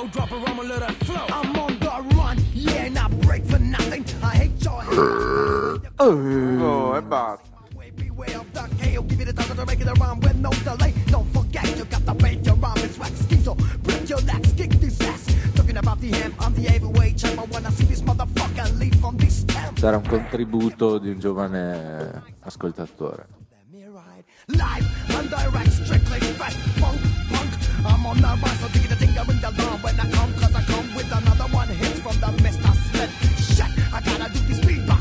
yo, drop a rum and let it flow. I'm on the run, yeah, not break for nothing. I hate your Oh, e basta. Beware of the KO, give it a time to make it around with no delay. Don't forget, you got to bait your rhyme, it's wax ski, so break your legs, kick this ass. Talking about the ham, I'm the heavyweight champ. I wanna see this motherfucker leave from this camp. Sarà un contributo di un giovane ascoltatore. Live and direct, strictly fat funk, punk. I'm on the rise, so dig the thing, ring the alarm when I come, cause I come with another one hit from the Mr. Sled. Shit, I gotta do this beatbox,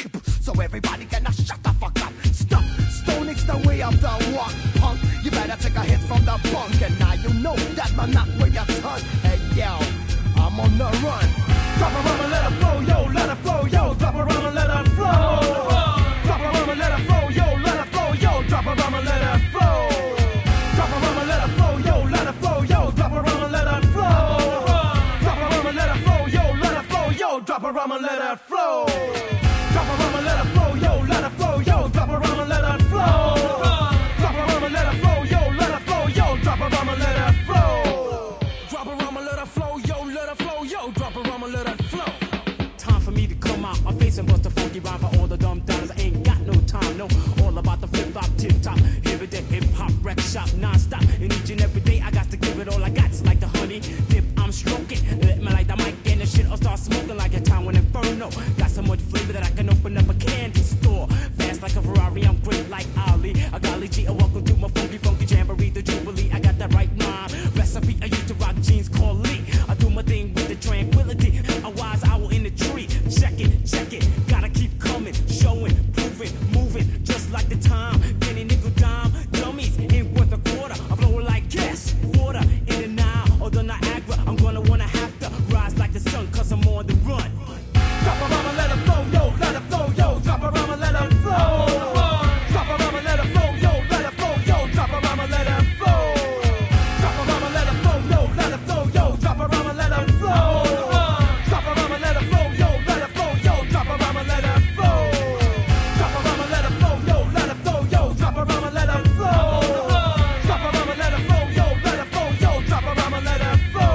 so everybody can shut the fuck up. Stop, Stoning's the way of the walk, punk. You better take a hit from the bunk, and now you know that man not where your tongue. Hey yo, I'm on the run. Drop a rum and let it flow, yo, let it flow, yo. Drop a rum and let it flow. Drop a rum and let it flow, yo, let it flow, yo. Drop a rum and let it flow. Drop a rum and let it flow, yo, let it flow, yo. Drop a rum and let it flow. Drop a rum and let it flow, yo, let it flow, yo. Drop a rum and let it flow. Drop a rum and let it flow, yo, let it flow, yo. Drop a rum and let it flow. Drop a rum and let it flow, yo, let it flow, yo. Drop a rum and let it flow. Drop a rum and let it flow, yo, let it flow, yo. Drop a rum and let it flow. Time for me to come out my face and bust a funky rhyme for all the dumb dollars. I ain't got no time, no. All about the flip-flop, tip-top. Here with the hip-hop wreck shop non-stop. And each and every day I got to give it all I got. It's like the honey dip I'm stroking. Let me light the mic and the shit I'll start smoking like a town when Inferno. Got so much flavor that I can open up a candy store. Fast like a Ferrari, I'm great like Ali. A golly G, welcome to my funky jamboree, the Jubilee. I got that right rhyme recipe. I used to rock jeans called Lee. I do my thing with the tranquility. A wise owl in the tree. Check it. Gotta keep coming, showing, proving, moving, just like the time. Penny, nickel, dime, dummies ain't worth a quarter. I blow it like gas, water in the Nile or the Niagara. I'm gonna wanna have to rise like the sun, cause I'm on the run. Drop a rum and let it flow, yo, let it flow, yo. Drop a rum and let it flow. Drop a rum and let it flow, yo, let it flow, yo. Drop a rum and let it flow. Drop a rum and let it flow, yo, let it flow, yo. Drop a rum and let it flow. Drop a rum and let it flow, yo, let it flow, yo. Drop a rum and let it flow. Drop a rum and let it flow, yo, let it flow, yo. Drop a rum and let it flow. Drop a rum and let it flow, yo, let it flow, yo. Drop a rum and let it flow.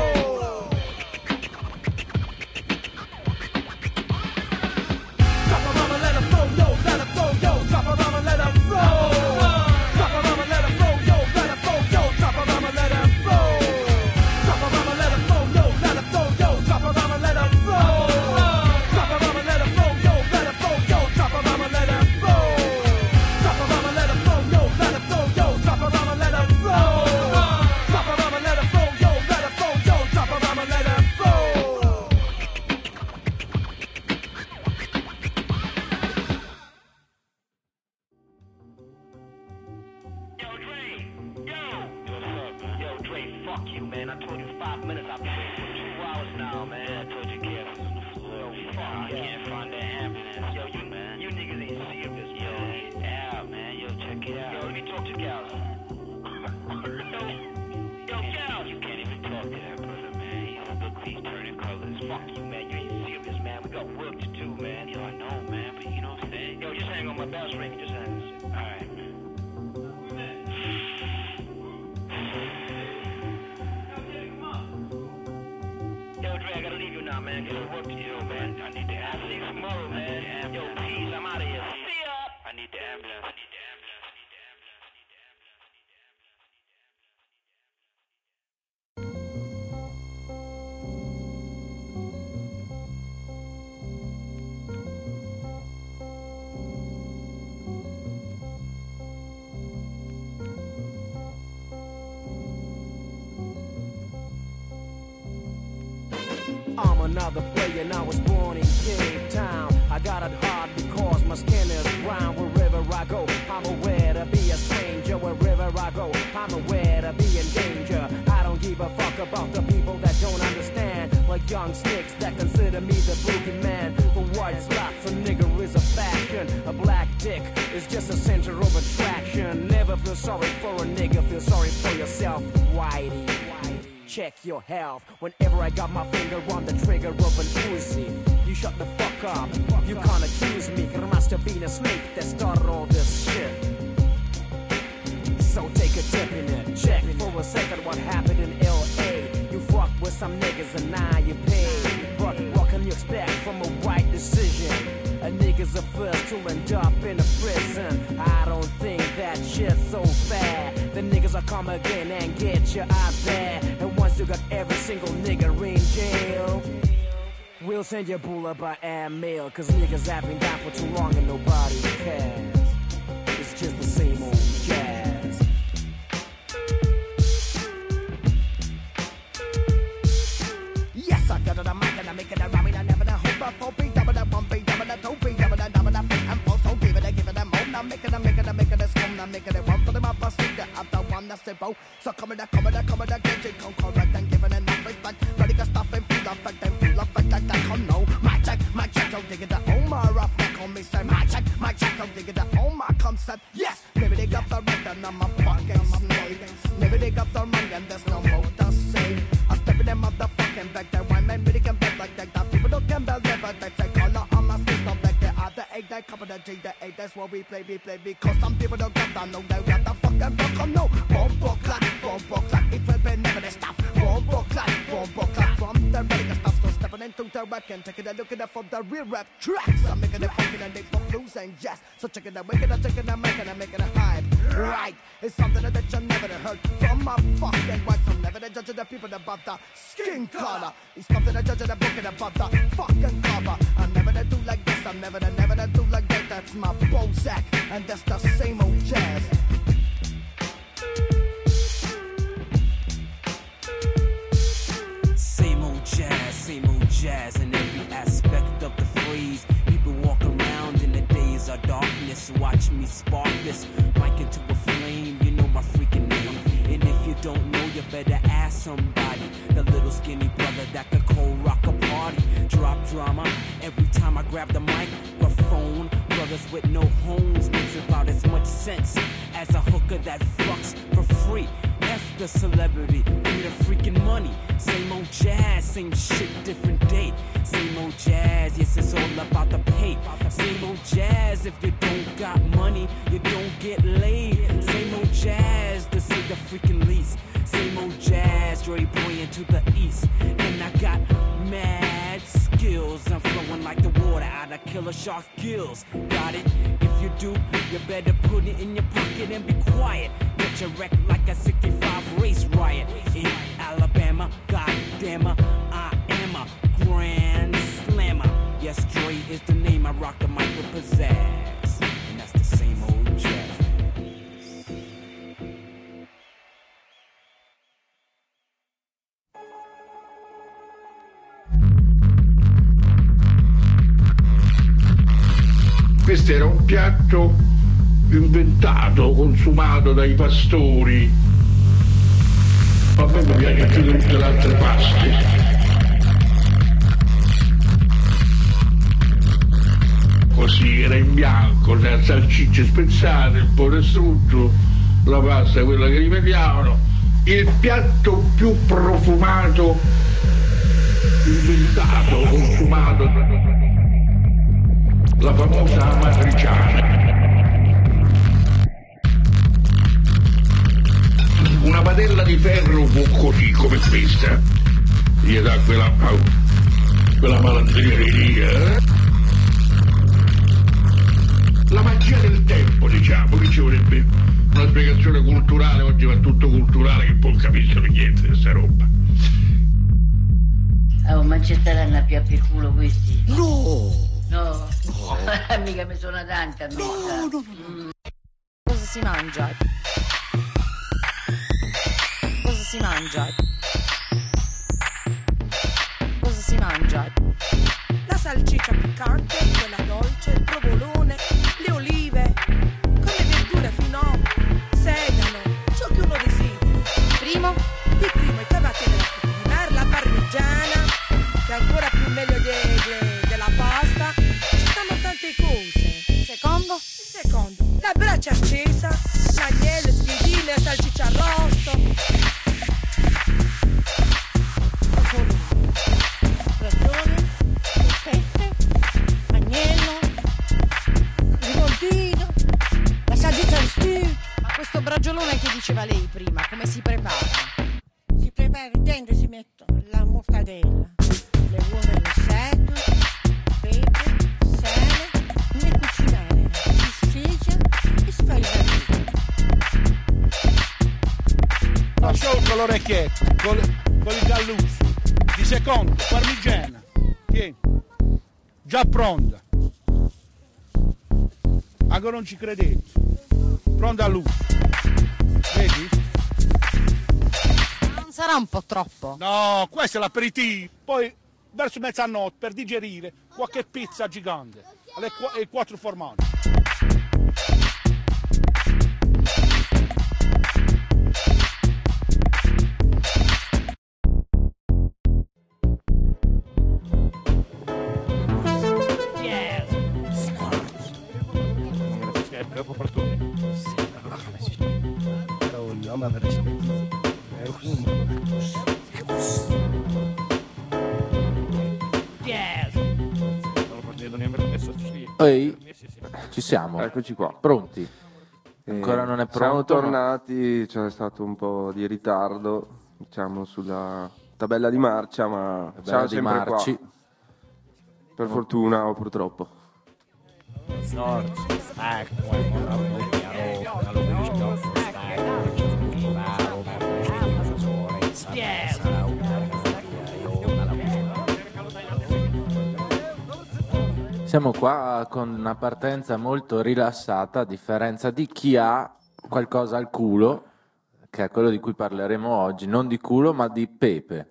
Drop a rum and let it flow, yo, let it flow, yo. Drop a rum and let it flow. Drop a rum and let it flow, yo, let it flow, yo. Drop a rum and let it flow. Drop a rum and let it flow, yo, let it flow, yo. Drop a rum and let it flow. Drop a rum and let it flow, yo, let it flow, yo. Drop a rum and let it flow. Drop a rum and let it flow, yo, let it flow, yo. Drop a rum and let it flow. Drop a rum and let it flow, yo, let it flow, yo. Drop a rum and let it flow. Yo, Dre. Yo. What's up, man? Yo, Dre, fuck you, man. I told you 5 minutes. I've been waiting for 2 hours now, man. Yeah, I told you Kev was on the floor. Yo, fuck, I can't find that ambulance. Yo, you niggas ain't serious, man. Yeah, man. Yo, check it out. Yo, let me talk to Gal. Yo, Gal. You can't even talk to that brother, man. He's turning colors. Fuck you, man. You ain't serious, man. We got work to do, man. Yo, I know, man, but you know what I'm saying? Yo, just hang on my bell's ring. Just hang on. All right. Yo, Dre, I gotta leave you now, man. Get some work to do, man. I need the ambulance. I'll see you tomorrow, man. Yo, peace. I'm out of here. See ya. I need the ambulance. I'm another player and I was born in Cape Town. I got it hard because my skin is brown. Wherever I go, I'm aware to be a stranger. Wherever I go, I'm aware to be in danger. I don't give a fuck about the people that don't understand. Like young sticks that consider me the boogeyman. For white slots, a nigger is a fashion. A black dick is just a center of attraction. Never feel sorry for a nigga, feel sorry for yourself, whitey. Check your health. Whenever I got my finger on the trigger of an Uzi, you shut the fuck up. You can't accuse me. There must have been a snake that started all this shit. So take a dip in it. Check for a second what happened in L.A. You fuck with some niggas are now you pay. But what can you expect from a right decision? A nigga's a first to end up in a prison. I don't think that shit's so fair. The niggas will come again and get you out there. And once you got every single nigga in jail, we'll send your bullet by airmail. Cause niggas have been down for too long and nobody cares. It's just the same old jazz. Yes, I got it, I'm making it, making it, rhyming, I never know. But for beat, double that one beat, double that two beat, double that, and for so give it, more. I'm making it, scum, I'm making it one for them, I see the other one that's the bow. So come in, get it, come correct and giving enough respect. Ready to stop and feel effect like that, come no. My check, don't dig it, oh my rough neck on me, say my check, don't dig it, oh my concept. Yes, maybe they got the right and I'm a fucking snake. Maybe they got the wrong and there's no more to say. I'm stepping them motherfucking back there, why man, really can bet like that. People don't can believe it, they say color on my system back there. The 8, that couple of G, the 8, that's what we play, because some people don't get that, no, they got the fucking rock on, no. Bomb clap, it will be never stop. Bomb clap, from the regular stuff, so stepping into the rack and taking a look at it from the real rap tracks. I'm making it funky and they pop blues and jazz, so check it out, making it hype. Right, it's something that you never heard from my fucking wife. I'm never judging the people about the skin color. It's something that judging the book about the fucking cover. I'm never to do like this, I'm never to do like that. That's my Bozak, and that's the same old jazz. Same old jazz in every aspect of the phrase. People walk around in the days of darkness. Watch me spark this mic into a flame. You know my freaking name. And if you don't know, you better ask somebody. The little skinny brother that could cold rock a party. Drop drama every time I grab the microphone. Brothers with no homes makes about as much sense as a hooker that fucks for free. F the celebrity, give me the freaking money. Same old jazz, same shit, different date. Same old jazz, yes, it's all about the pay. Same old jazz, if you don't got money, you don't get laid. Same old jazz, to say the freaking least. Same old jazz, Dre Boy into the east. And I got mad skills, I'm flowing like the water out of Killer Shark's gills. Got it? If you do, you better put it in your pocket and be quiet. Get your wreck like a 65 race riot in Alabama. Goddamn, I am a grand slammer. Yes, Dre is the name. I rock the mic with pizzazz, and that's the same old jazz. Questo era un piatto inventato, consumato dai pastori. A me mi piace più di tutte le altre paste. Così era in bianco, le salsicce spezzate, il ponestrutto, la pasta quella che rivediamo. Il piatto più profumato, inventato, consumato, la famosa amatriciana. Una padella di ferro così come questa gli dà quella malandrineria. La magia del tempo, diciamo, che ci vorrebbe una spiegazione culturale. Oggi va tutto culturale, che poi capiscono niente di questa roba. Oh, ma ci staranno più per culo questi? No! No, mica mi sono tanta. No. Cosa si mangia? Cosa si mangia? Cosa si mangia? La salsiccia piccante, quella dolce, il provolone, le olive, con le verdure fino a sedano, ciò che uno desidera. Primo? Il primo i cavati della frutta di mare, la parmigiana, che è ancora più meglio della pasta. Ci stanno tante cose. Secondo? Il secondo, la brace accesa, l'agnello, spiedine, salsiccia arrosto. Ragione, polpette, agnello, rivoltino, la salsiccia di studio. Ma questo braciolone che diceva lei prima, come si prepara? Si prepara dentro, si mettono la mortadella, le uova in insetto, pepe, sale, ne cucinare, si sfregia e si fa il ragù. Lascia con l'orecchietto, con il galluso, di secondo, parmigiana, tieni, già pronta. Ancora non ci credete, pronta a luce, vedi? Non sarà un po' troppo? No, questo è l'aperitivo, poi verso mezzanotte per digerire qualche pizza gigante, e 4 formaggi. Ehi, ci siamo. Eccoci qua. Pronti? Ancora non è pronto. Siamo tornati, c'è stato un po' di ritardo, diciamo, sulla tabella di marcia, ma siamo sempre qua. Per fortuna o purtroppo. Siamo qua con una partenza molto rilassata, a differenza di chi ha qualcosa al culo, che è quello di cui parleremo oggi, non di culo ma di pepe.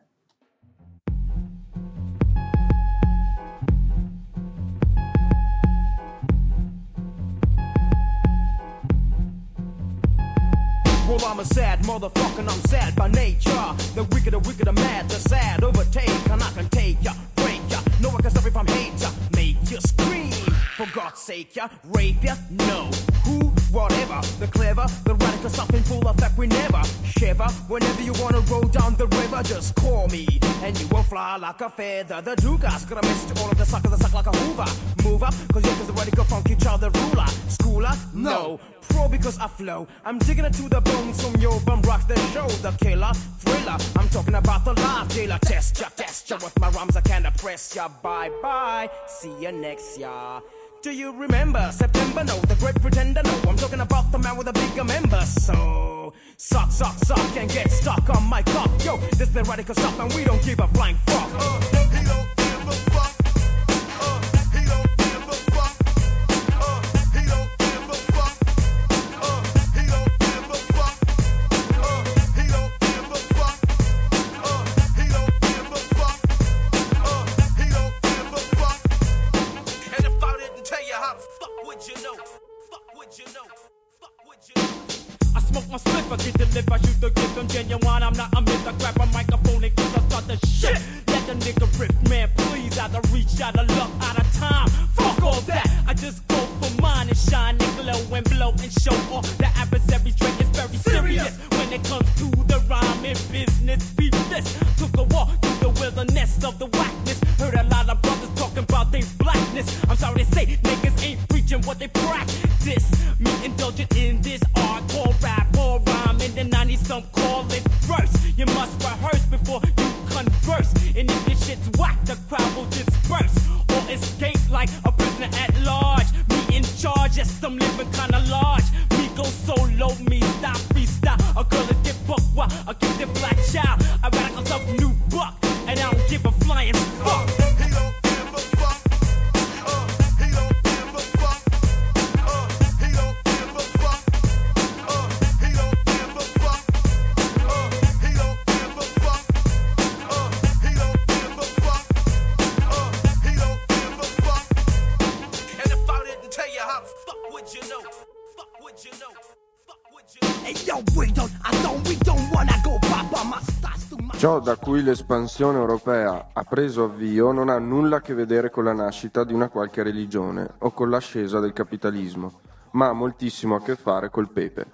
Well, I'm a sad motherfucker and I'm sad by nature. The wicked I'm mad, the sad overtake, and I can take ya, break ya. No one can stop me from hate ya, make you scream. For God's sake, ya, rape ya, no. Who, whatever, the clever, the radical, something full effect we never shiver. Whenever you wanna roll down the river, just call me, and you will fly like a feather. The Dugas gonna message all of the suckers that suck like a Hoover. Move up, cause you're the radical funky child, the ruler. Schooler, no. Pro because I flow, I'm digging it to the bones from your bum rocks the show. The killer, thriller, I'm talking about the live dealer. Test ya, with my rhymes I can't oppress ya. Bye bye, see ya next year. Do you remember September? No, the great pretender. No, I'm talking about the man with a bigger member. So suck, and get stuck on my cock. Yo, this is the radical stuff, and we don't give a flying fuck. He don't give a fuck. He don't give a fuck. He don't give a fuck. He don't give a fuck. He don't give a fuck. He don't give a fuck. He don't give a fuck. And if I didn't tell you how, fuck would you know? Fuck would you know? Fuck would you know? I smoke my spliff, I get the lift, I shoot the gift, I'm genuine, I'm not a myth, I grab a microphone and cause I start the shit. Let the nigga rip, man, please, out of reach, out of luck, out of time. Fuck all that, I just go for mine and shine and glow and blow and show off. The adversary's trait is very serious when it comes to the rhyme and business. Beat this, took a walk through the wilderness of the whackness. Heard a lot of brothers talking about their blackness. I'm sorry to say, niggas ain't preaching what they practice. Me indulging in this art called rap or rhyme in the 90s, some call it verse. You must rehearse before you converse. And if this shit's whack, the crowd will disperse or escape like a prisoner at large. Me in charge, yes, I'm living kinda large. Me go solo, me stop, freestyle. A girl is get booked while I keep the black child. I radical up new buck, and I don't give a flying fuck. He don't give a fuck. He don't give a fuck. He don't give a fuck. He don't give a fuck. He don't give a fuck. He don't give a fuck. He don't give a fuck. And if I didn't tell you how, fuck would you know? Fuck would you know? Fuck would you know? Hey yo, we don't wanna go papa my stars too much. Ciò da cui l'espansione europea ha preso avvio non ha nulla a che vedere con la nascita di una qualche religione o con l'ascesa del capitalismo, ma ha moltissimo a che fare col pepe.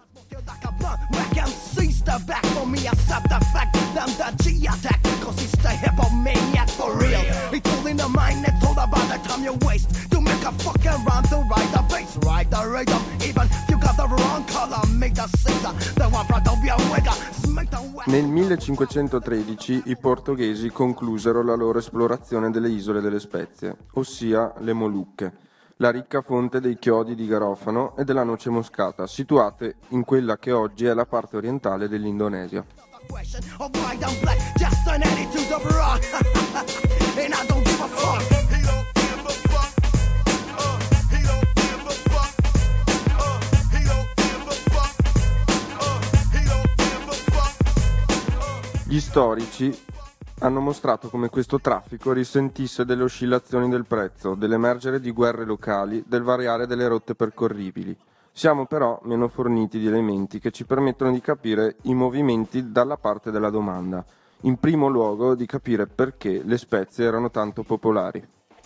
Back for me, accept the fact that the G attack, cause he's the hip-hop maniac for real. It's all in the mind, it's all about the time you waste to make a fucking rhyme to ride the bass, ride the rhythm. Even if you got the wrong color, make the Caesar, the one brought up your wigger, make the Nel 1513 i portoghesi conclusero la loro esplorazione delle isole delle spezie, ossia le Molucche, la ricca fonte dei chiodi di garofano e della noce moscata, situate in quella che oggi è la parte orientale dell'Indonesia. Of white and black, just an attitude of rock. And I don't give a fuck. He don't give a fuck. He don't give a fuck. He don't give a fuck. He don't give a fuck. Gli storici hanno mostrato come questo traffico risentisse delle oscillazioni del prezzo, dell'emergere di guerre locali, del variare delle rotte percorribili. Siamo però meno forniti di elementi che ci permettono di capire i movimenti dalla parte della domanda. In primo luogo di capire perché le spezie erano tanto popolari.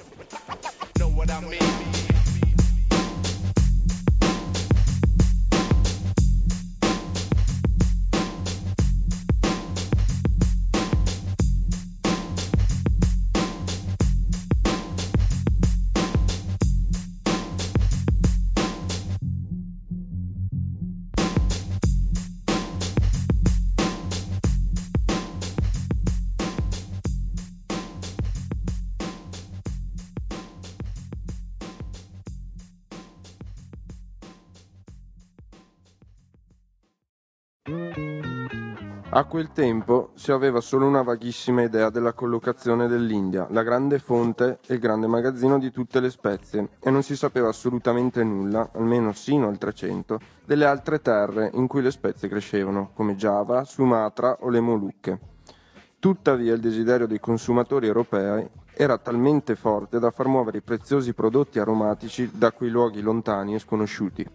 A quel tempo si aveva solo una vaghissima idea della collocazione dell'India, la grande fonte e il grande magazzino di tutte le spezie, e non si sapeva assolutamente nulla, almeno sino al 300, delle altre terre in cui le spezie crescevano, come Giava, Sumatra o le Molucche. Tuttavia il desiderio dei consumatori europei era talmente forte da far muovere i preziosi prodotti aromatici da quei luoghi lontani e sconosciuti.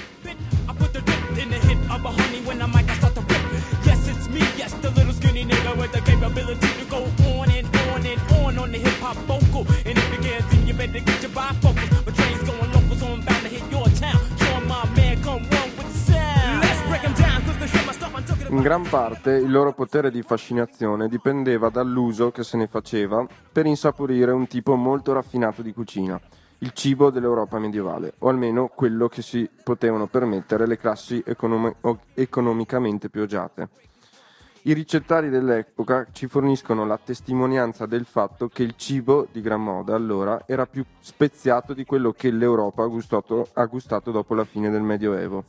In gran parte il loro potere di fascinazione dipendeva dall'uso che se ne faceva per insaporire un tipo molto raffinato di cucina, il cibo dell'Europa medievale, o almeno quello che si potevano permettere le classi economicamente più agiate. I ricettari dell'epoca ci forniscono la testimonianza del fatto che il cibo di gran moda allora era più speziato di quello che l'Europa ha gustato dopo la fine del Medioevo.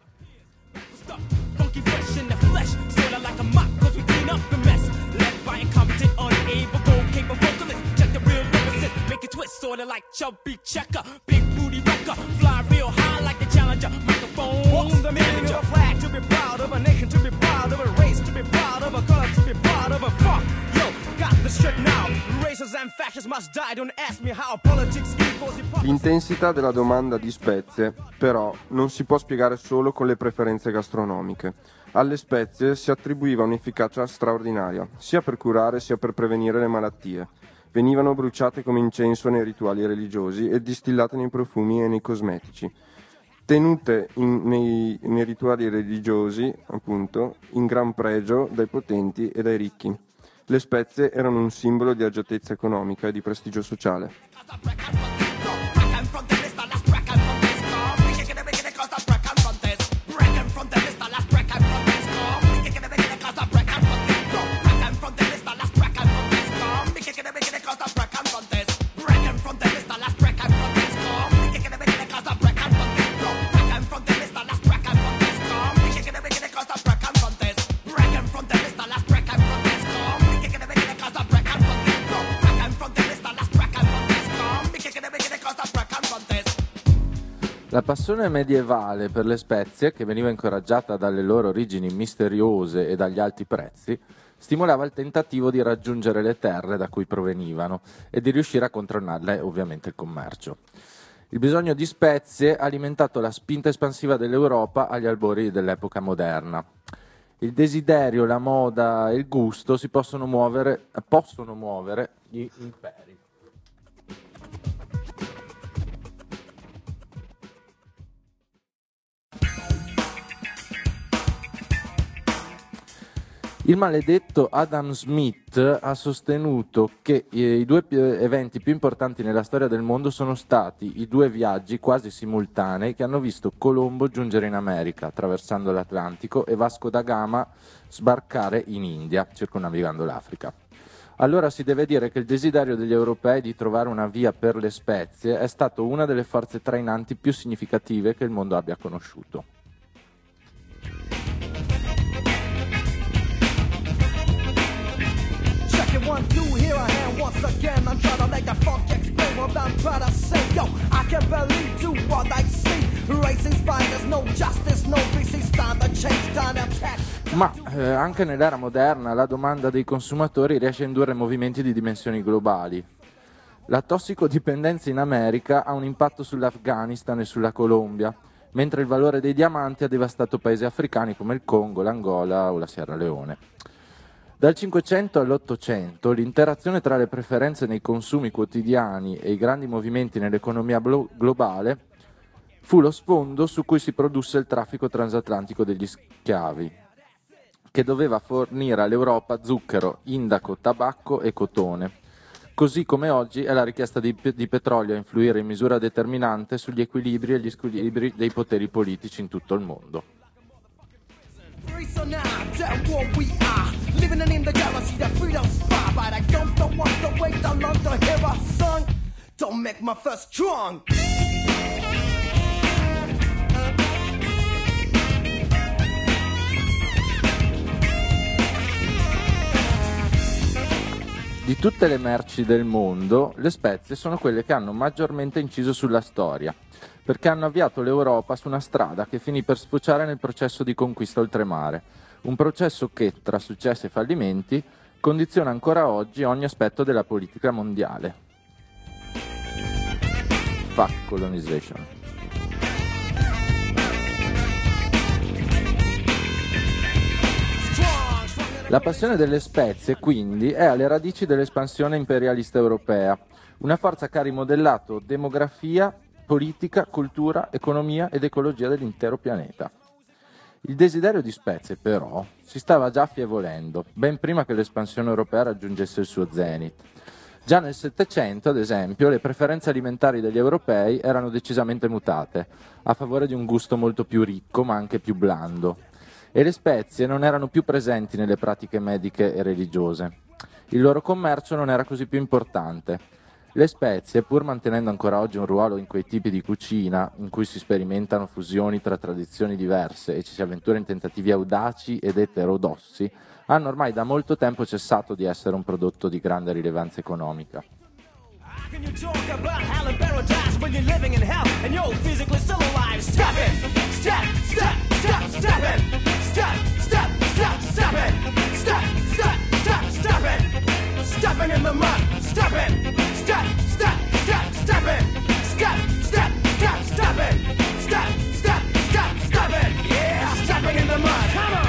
L'intensità della domanda di spezie, però, non si può spiegare solo con le preferenze gastronomiche. Alle spezie si attribuiva un'efficacia straordinaria, sia per curare sia per prevenire le malattie. Venivano bruciate come incenso nei rituali religiosi e distillate nei profumi e nei cosmetici. Tenute nei rituali religiosi, appunto, in gran pregio dai potenti e dai ricchi. Le spezie erano un simbolo di agiatezza economica e di prestigio sociale. La passione medievale per le spezie, che veniva incoraggiata dalle loro origini misteriose e dagli alti prezzi, stimolava il tentativo di raggiungere le terre da cui provenivano e di riuscire a controllarle, ovviamente, il commercio. Il bisogno di spezie ha alimentato la spinta espansiva dell'Europa agli albori dell'epoca moderna. Il desiderio, la moda e il gusto possono muovere gli imperi. Il maledetto Adam Smith ha sostenuto che i due eventi più importanti nella storia del mondo sono stati i due viaggi quasi simultanei che hanno visto Colombo giungere in America attraversando l'Atlantico e Vasco da Gama sbarcare in India, circumnavigando l'Africa. Allora si deve dire che il desiderio degli europei di trovare una via per le spezie è stato una delle forze trainanti più significative che il mondo abbia conosciuto. One, two, here I am once again. I'm trying to make the funk explain what I'm trying to say. Yo, I can't believe to what I see. Racing spiders, no justice, no peace. It's time to change, time to attack. Ma anche nell'era moderna la domanda dei consumatori riesce a indurre movimenti di dimensioni globali. La tossicodipendenza in America ha un impatto sull'Afghanistan e sulla Colombia, mentre il valore dei diamanti ha devastato paesi africani come il Congo, l'Angola o la Sierra Leone. Dal 500 all'800 l'interazione tra le preferenze nei consumi quotidiani e i grandi movimenti nell'economia globale fu lo sfondo su cui si produsse il traffico transatlantico degli schiavi, che doveva fornire all'Europa zucchero, indaco, tabacco e cotone, così come oggi è la richiesta di petrolio a influire in misura determinante sugli equilibri e gli squilibri dei poteri politici in tutto il mondo. So now, that's what we are. Living in the galaxy, the freedom's far. But I don't want to wait too long to hear a song. Don't make my first strong. Di tutte le merci del mondo, le spezie sono quelle che hanno maggiormente inciso sulla storia, perché hanno avviato l'Europa su una strada che finì per sfociare nel processo di conquista oltremare, un processo che, tra successi e fallimenti, condiziona ancora oggi ogni aspetto della politica mondiale. Fuck colonization. La passione delle spezie, quindi, è alle radici dell'espansione imperialista europea, una forza che ha rimodellato demografia, politica, cultura, economia ed ecologia dell'intero pianeta. Il desiderio di spezie, però, si stava già affievolendo, ben prima che l'espansione europea raggiungesse il suo zenith. Già nel Settecento, ad esempio, le preferenze alimentari degli europei erano decisamente mutate, a favore di un gusto molto più ricco, ma anche più blando. E le spezie non erano più presenti nelle pratiche mediche e religiose. Il loro commercio non era così più importante. Le spezie, pur mantenendo ancora oggi un ruolo in quei tipi di cucina in cui si sperimentano fusioni tra tradizioni diverse e ci si avventura in tentativi audaci ed eterodossi, hanno ormai da molto tempo cessato di essere un prodotto di grande rilevanza economica. Can you talk about hell and paradise when you're living in hell and you're physically still alive? Stop it! Stop! Stop! Stop! Stop it! Stop! Stop! Stop! Stop it! Stop! Stop! Stop! Stop it! Stopping in the mud! Stop it! Stop! Stop! Stop! Stop it! Stop! Stop! Stop! Stop it! Stop! Stop! Stop! Stop it! Yeah! Stopping in the mud! Come on!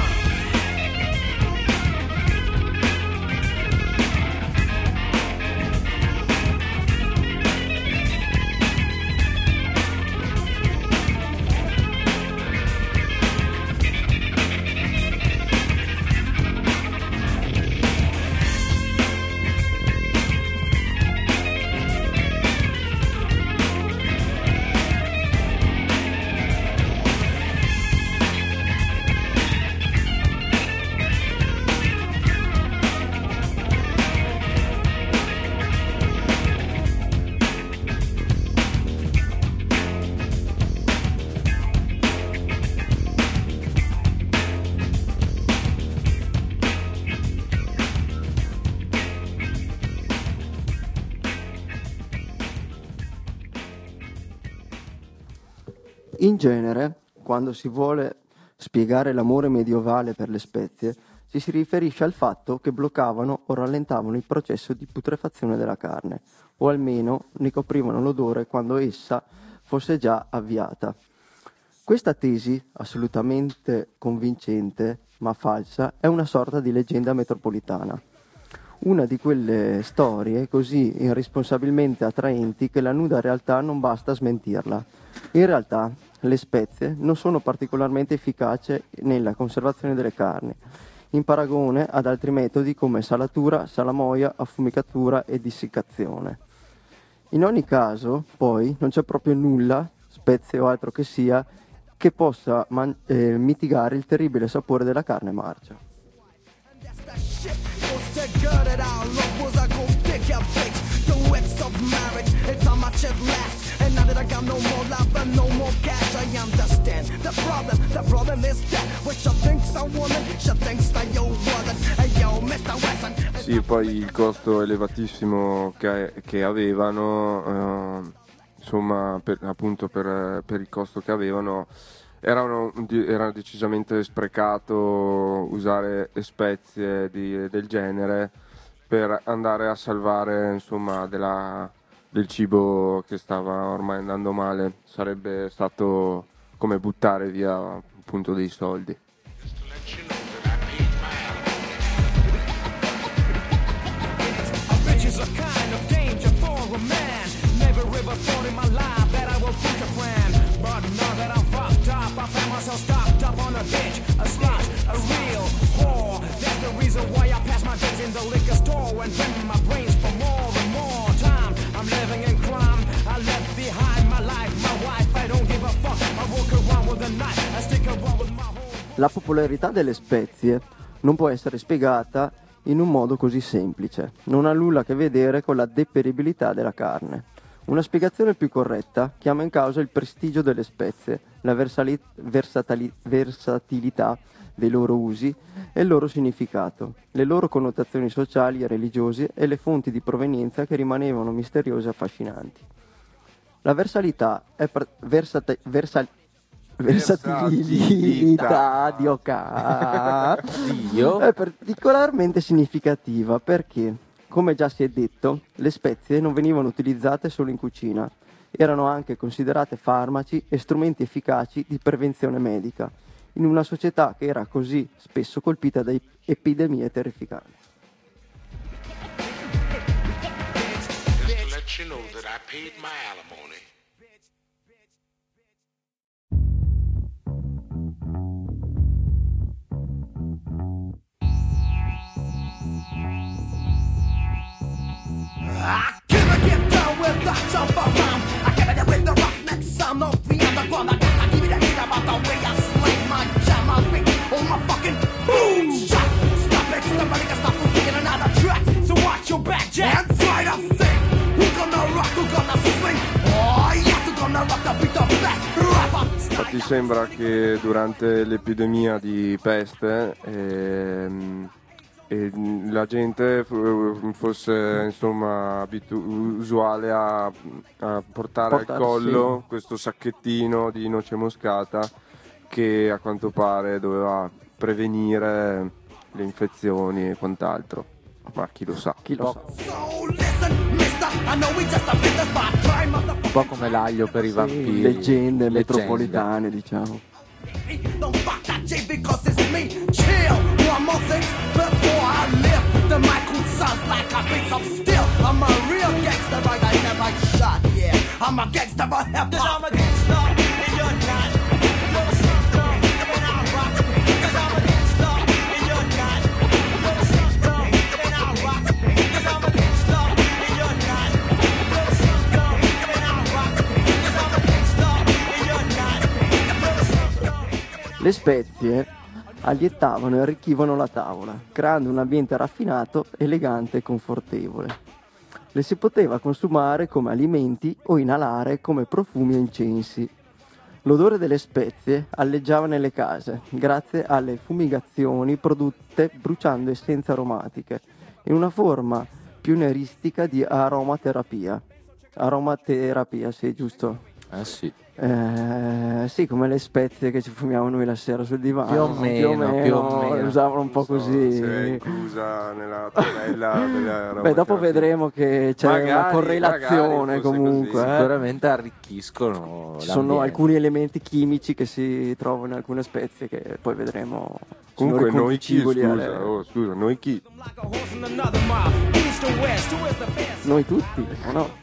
In genere, quando si vuole spiegare l'amore medievale per le spezie, ci si riferisce al fatto che bloccavano o rallentavano il processo di putrefazione della carne, o almeno ne coprivano l'odore quando essa fosse già avviata. Questa tesi, assolutamente convincente ma falsa, è una sorta di leggenda metropolitana. Una di quelle storie così irresponsabilmente attraenti che la nuda realtà non basta a smentirla. In realtà le spezie non sono particolarmente efficaci nella conservazione delle carni. in paragone ad altri metodi come salatura, salamoia, affumicatura e dissiccazione. In ogni caso, poi, non c'è proprio nulla, spezie o altro che sia, che possa mitigare il terribile sapore della carne marcia. Sì, poi il costo elevatissimo che avevano, insomma, appunto per il costo che avevano, era decisamente sprecato usare spezie del genere per andare a salvare, insomma, del cibo che stava ormai andando male. Sarebbe stato come buttare via, appunto, dei soldi. La popolarità delle spezie non può essere spiegata in un modo così semplice, non ha nulla a che vedere con la deperibilità della carne. Una spiegazione più corretta chiama in causa il prestigio delle spezie, la versatilità dei loro usi e il loro significato, le loro connotazioni sociali e religiose e le fonti di provenienza che rimanevano misteriose e affascinanti. La versatilità è versatilità è particolarmente significativa perché, come già si è detto, le spezie non venivano utilizzate solo in cucina, erano anche considerate farmaci e strumenti efficaci di prevenzione medica, in una società che era così spesso colpita da epidemie terrificanti. I can't get down with the jump around. I can't get with the roughneck sound of the underground. I gotta give it a hit about the way I slay my jam. I beat on my fucking boom shot. Stop it, somebody can stop from kicking another track. So watch your back, Jack. And try to think who gonna rock, who gonna swing. Oh yes, who gonna rock the beat the best rapper. Infatti sembra che durante l'epidemia di peste e la gente fosse, insomma, usuale a portare al collo questo sacchettino di noce moscata che a quanto pare doveva prevenire le infezioni e quant'altro, ma chi lo sa. Un po' come l'aglio per i vampiri. Leggende metropolitane, diciamo. Don't fuck that J because it's me. Chill, one more thing before I live. The mic sounds like a piece of steel. I'm a real gangster, but I never shot. Yeah, I'm a gangster of hip hop. 'Cause I'm a gangster and you're not. You're a sister and I rock. 'Cause I'm a gangster and you're not. You're a sister and I rock. 'Cause I'm a gangster and you're not. You're a sister and I rock. 'Cause I'm a gangster and you're not. You're a sister. Le spezie alliettavano e arricchivano la tavola, creando un ambiente raffinato, elegante e confortevole. Le si poteva consumare come alimenti o inalare come profumi e incensi. L'odore delle spezie alleggiava nelle case, grazie alle fumigazioni prodotte bruciando essenze aromatiche, in una forma pionieristica di aromaterapia. Aromaterapia, sì, giusto? Sì. Sì, come le spezie che ci fumiamo noi la sera sul divano. Più o meno. Usavano un po' così. Se è inclusa nella tabella delle Beh, dopo vedremo che c'è una correlazione comunque. Sicuramente arricchiscono. Ci sono alcuni elementi chimici che si trovano in alcune spezie che poi vedremo. Comunque noi chi, scusa, noi chi? Noi tutti, o no?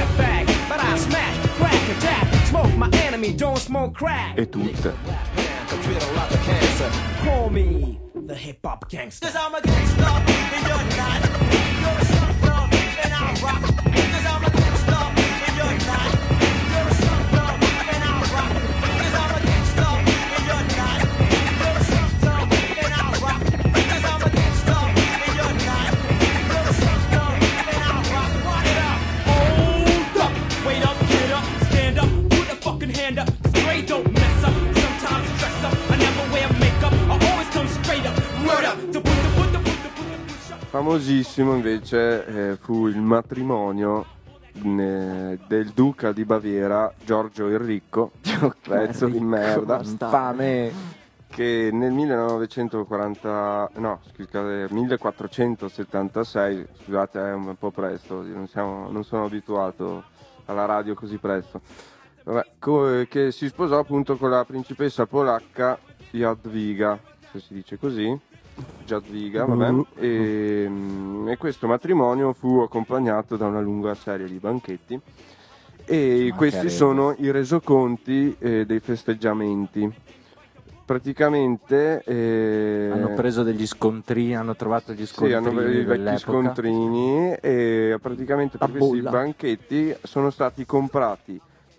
E tutte. a drill like a cancer. Call me the hip hop gangster. 'Cause I'm a gangster and you're not. You're a skunk dog and I rock. 'Cause I'm a gangster and you're not. You're a skunk dog and I rock. 'Cause I'm a gangster and you're not. You're a skunk dog and I rock. 'Cause I'm a gangster and you're not. You're a skunk dog and I rock. Run it up. Hold up. Wait up, get up, stand up, put a fucking hand up. Straight don't mess up. Sometimes dress up. I never wear makeup. I always come straight up. Word up. Famosissimo invece fu il matrimonio del duca di Baviera, Giorgio il Ricco, pezzo di merda, infame, che nel 1476, scusate è un po' presto, non sono abituato alla radio così presto, vabbè, che si sposò appunto con la principessa polacca Jadwiga, se si dice così, Jadwiga, vabbè, e questo matrimonio fu accompagnato da una lunga serie di banchetti e questi sono i resoconti dei festeggiamenti. Praticamente hanno preso degli scontrini, hanno trovato gli scontrini, sì, hanno i vecchi dell'epoca. Scontrini e praticamente per questi banchetti sono stati comprati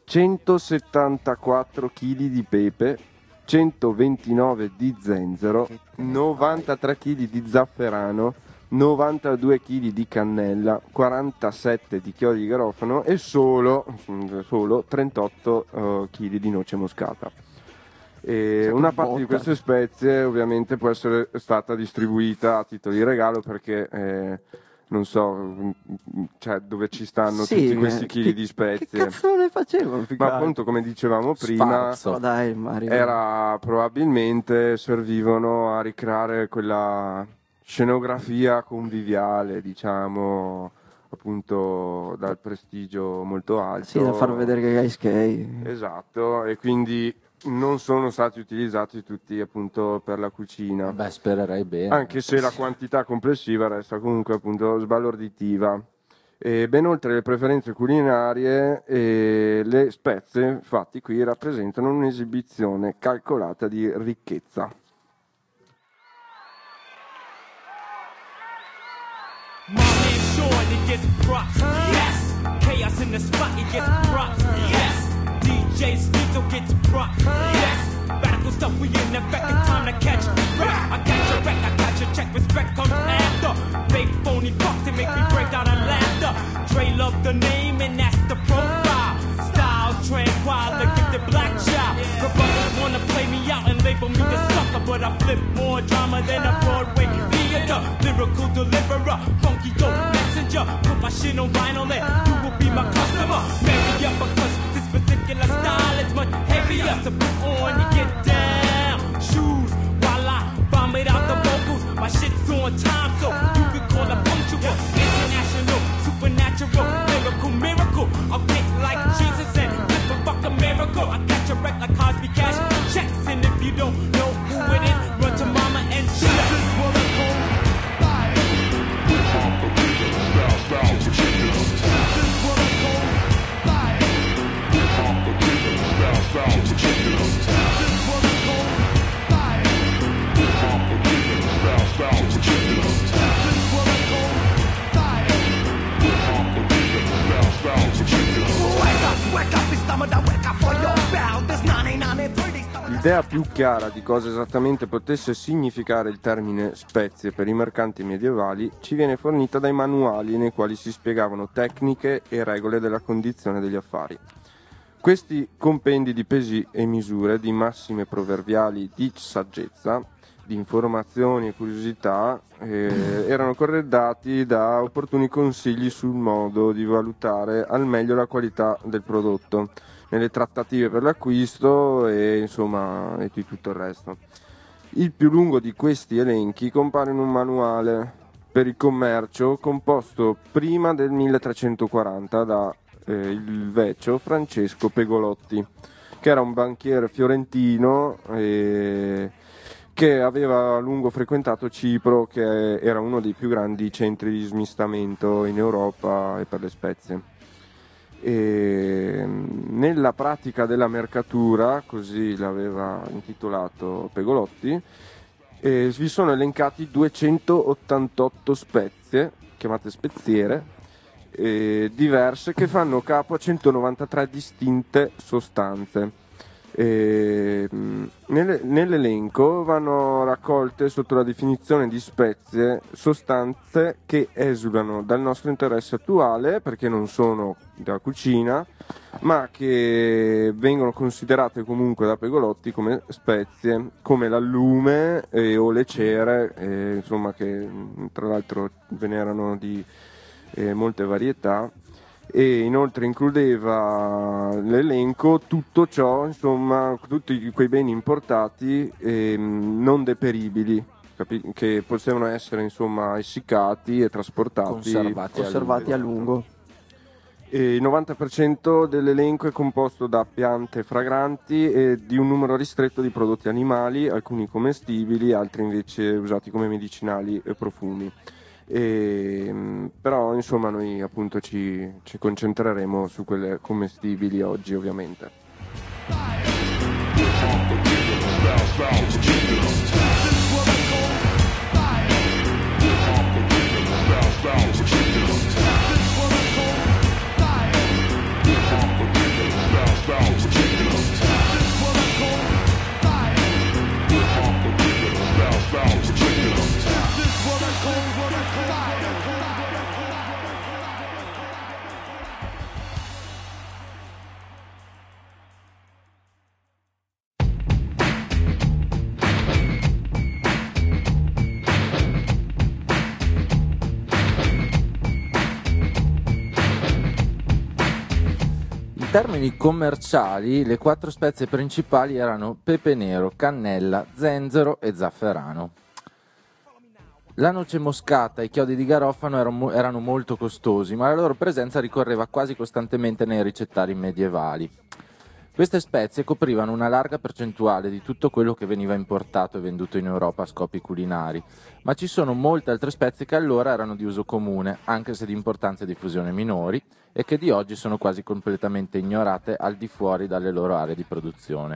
174 kg di pepe, 129 di zenzero, 93 kg di zafferano, 92 kg di cannella, 47 di chiodi di garofano e solo 38 kg di noce moscata. E una parte di queste spezie ovviamente può essere stata distribuita a titolo di regalo perché non so, cioè dove ci stanno tutti questi chili di spezie. Che cazzo ne facevano? Ma appunto, come dicevamo prima, era probabilmente servivano a ricreare quella scenografia conviviale, diciamo, appunto dal prestigio molto alto. Sì, da far vedere che guys gay. Esatto, e quindi non sono stati utilizzati tutti appunto per la cucina. Beh, spererei bene. Anche se la quantità complessiva resta comunque appunto sbalorditiva. E ben oltre le preferenze culinarie, le spezie infatti qui rappresentano un'esibizione calcolata di ricchezza. Chaos in the spot, he gets props. Yes, DJ Sneeko gets props. Yes, radical stuff, we in effect, it's time to catch wreck. I catch a wreck, I catch a check, respect comes after. Fake phony fuck to make me break out in laughter. Dre love the name and that's the profile. Style tranquil, the gifted black child. The brothers wanna play me out and label me the sucker, but I flip more drama than a Broadway theater. Lyrical deliverer, funky dope messenger. Put my shit on vinyl and you will be my customer. Marry up because this particular style is much heavier. So put on, you get down. Shoes while I vomit out the vocals. My shit's on time, so you can call it punctual. International, supernatural, lyrical miracle. I'll get like Jesus and live a fucking miracle. I catch a wreck like Cosby Cash checks, and if you don't know who it is, run to mama and check. L'idea più chiara di cosa esattamente potesse significare il termine spezie per i mercanti medievali ci viene fornita dai manuali nei quali si spiegavano tecniche e regole della condizione degli affari. Questi compendi di pesi e misure, di massime proverbiali di saggezza, di informazioni e curiosità erano corredati da opportuni consigli sul modo di valutare al meglio la qualità del prodotto nelle trattative per l'acquisto e insomma e di tutto il resto. Il più lungo di questi elenchi compare in un manuale per il commercio composto prima del 1340 da il vecchio Francesco Pegolotti, che era un banchiere fiorentino che aveva a lungo frequentato Cipro, che era uno dei più grandi centri di smistamento in Europa e per le spezie. E nella pratica della mercatura, così l'aveva intitolato Pegolotti, vi sono elencati 288 spezie, chiamate speziere, diverse, che fanno capo a 193 distinte sostanze. Nell'elenco vanno raccolte sotto la definizione di spezie sostanze che esulano dal nostro interesse attuale, perché non sono da cucina, ma che vengono considerate comunque da Pegolotti come spezie, come l'allume o le cere, insomma, che tra l'altro ve n'erano di molte varietà. E inoltre includeva l'elenco tutto ciò, insomma, tutti quei beni importati non deperibili, che potevano essere, insomma, essiccati e trasportati, conservati a lungo. E il 90% dell'elenco è composto da piante fragranti e di un numero ristretto di prodotti animali, alcuni commestibili, altri invece usati come medicinali e profumi. Però insomma noi appunto ci concentreremo su quelle commestibili oggi, ovviamente. In termini commerciali, le 4 spezie principali erano pepe nero, cannella, zenzero e zafferano. La noce moscata e i chiodi di garofano erano molto costosi, ma la loro presenza ricorreva quasi costantemente nei ricettari medievali. Queste spezie coprivano una larga percentuale di tutto quello che veniva importato e venduto in Europa a scopi culinari, ma ci sono molte altre spezie che allora erano di uso comune, anche se di importanza e diffusione minori, e che di oggi sono quasi completamente ignorate al di fuori dalle loro aree di produzione.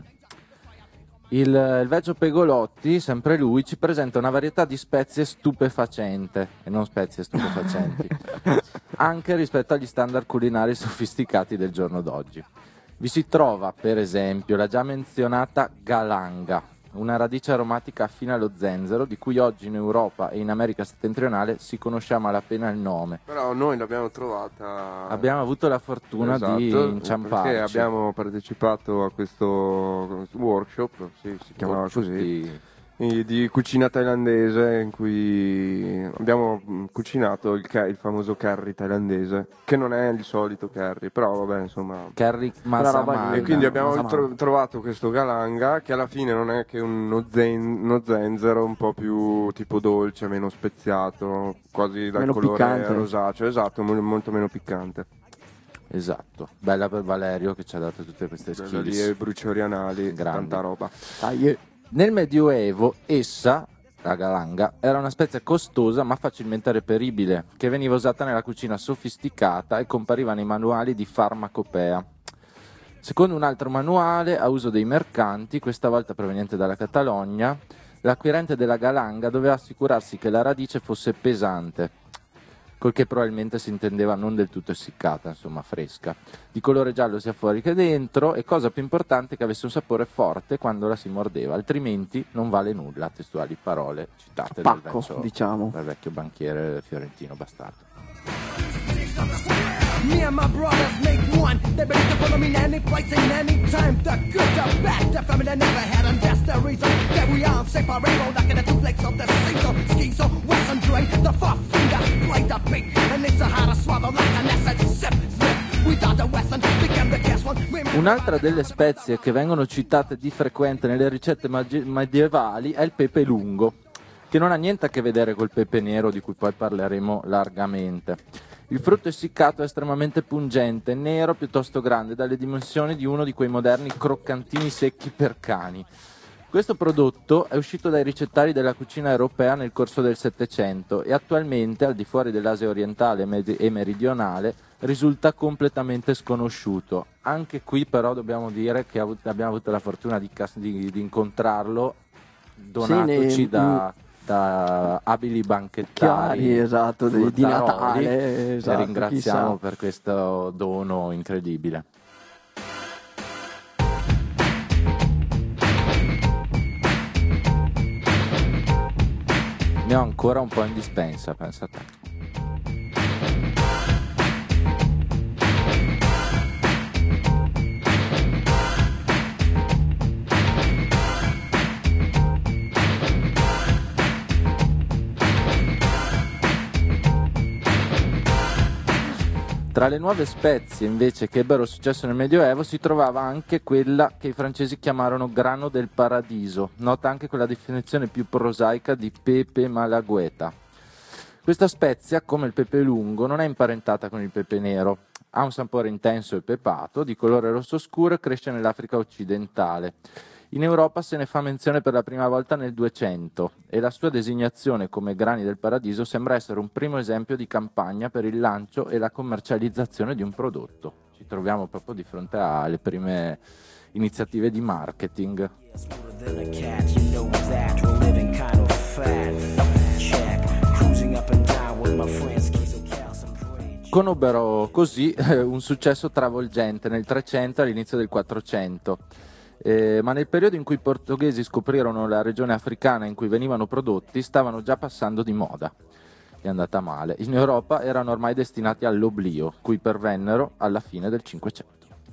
Il vecchio Pegolotti, sempre lui, ci presenta una varietà di spezie stupefacente, e non spezie stupefacenti, anche rispetto agli standard culinari sofisticati del giorno d'oggi. Vi si trova, per esempio, la già menzionata galanga, una radice aromatica affine allo zenzero, di cui oggi in Europa e in America settentrionale si conosce a malapena il nome. Però noi l'abbiamo trovata... Abbiamo avuto la fortuna di inciamparci. Perché abbiamo partecipato a questo workshop, sì, si chiamava così, di cucina thailandese, in cui abbiamo cucinato il famoso curry thailandese, che non è il solito curry, però vabbè, insomma, curry massaman. E quindi abbiamo trovato questo galanga, che alla fine non è che uno zenzero un po' più tipo dolce, meno speziato, quasi dal colore piccante, rosaceo, esatto, molto meno piccante. Esatto, bella per Valerio che ci ha dato tutte queste skills. E bruci originali, tanta roba. Nel Medioevo essa, la galanga, era una spezia costosa ma facilmente reperibile, che veniva usata nella cucina sofisticata e compariva nei manuali di farmacopea. Secondo un altro manuale, a uso dei mercanti, questa volta proveniente dalla Catalogna, l'acquirente della galanga doveva assicurarsi che la radice fosse pesante, col che probabilmente si intendeva non del tutto essiccata, insomma fresca, di colore giallo sia fuori che dentro, e cosa più importante che avesse un sapore forte quando la si mordeva, altrimenti non vale nulla, testuali parole citate dal vecchio banchiere fiorentino bastardo. Me and my brothers make one. They ready to follow me in any place and any time. The good, the bad, the family never had, and that's the reason that we are separate. Like in the two legs of the Caesar, schizo, Western drink. The four fingers play the beat, and it's a hard to swallow like an acid sip. Without the Western, became the guest one. Un'altra delle spezie che vengono citate di frequente nelle ricette medievali è il pepe lungo, che non ha niente a che vedere col pepe nero, di cui poi parleremo largamente. Il frutto essiccato è estremamente pungente, nero, piuttosto grande, dalle dimensioni di uno di quei moderni croccantini secchi per cani. Questo prodotto è uscito dai ricettari della cucina europea nel corso del Settecento e attualmente, al di fuori dell'Asia orientale e meridionale, risulta completamente sconosciuto. Anche qui però dobbiamo dire che abbiamo avuto la fortuna di incontrarlo, donatoci da abili banchettari, Chiari, esatto, di fruttaroli, Natale, esatto, e ringraziamo chissà. per questo dono incredibile. Ne ho ancora un po' in dispensa, pensa a te. Tra le nuove spezie invece che ebbero successo nel Medioevo si trovava anche quella che i francesi chiamarono grano del paradiso, nota anche con la definizione più prosaica di pepe malagueta. Questa spezia, come il pepe lungo, non è imparentata con il pepe nero, ha un sapore intenso e pepato, di colore rosso scuro e cresce nell'Africa occidentale. In Europa se ne fa menzione per la prima volta nel 200 e la sua designazione come grani del paradiso sembra essere un primo esempio di campagna per il lancio e la commercializzazione di un prodotto. Ci troviamo proprio di fronte alle prime iniziative di marketing. Conobbero così un successo travolgente nel 300 e all'inizio del 400. Ma nel periodo in cui i portoghesi scoprirono la regione africana in cui venivano prodotti, stavano già passando di moda. Gli è andata male. In Europa erano ormai destinati all'oblio, cui pervennero alla fine del 500.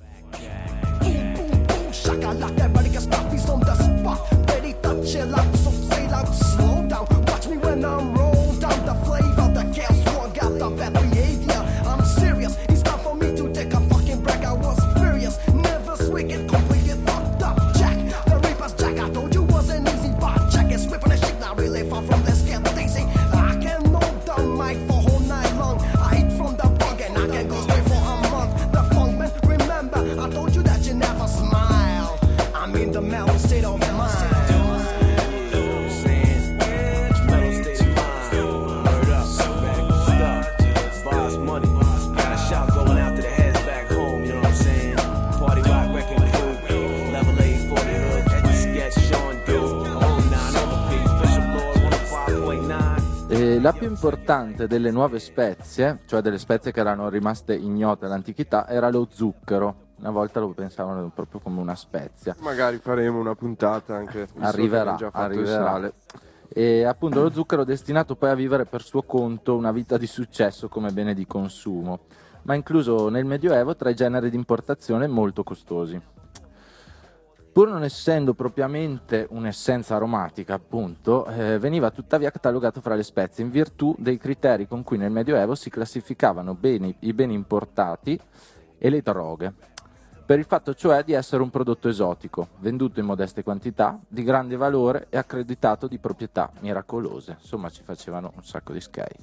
La più importante delle nuove spezie, cioè delle spezie che erano rimaste ignote all'antichità, era lo zucchero. Una volta lo pensavano proprio come una spezia. Magari faremo una puntata anche. Arriverà. Il sale. E appunto lo zucchero destinato poi a vivere per suo conto una vita di successo come bene di consumo, ma incluso nel Medioevo tra i generi di importazione molto costosi. Pur non essendo propriamente un'essenza aromatica, appunto, veniva tuttavia catalogato fra le spezie in virtù dei criteri con cui nel Medioevo si classificavano i beni importati e le droghe, per il fatto cioè di essere un prodotto esotico, venduto in modeste quantità, di grande valore e accreditato di proprietà miracolose. Insomma, ci facevano un sacco di schei.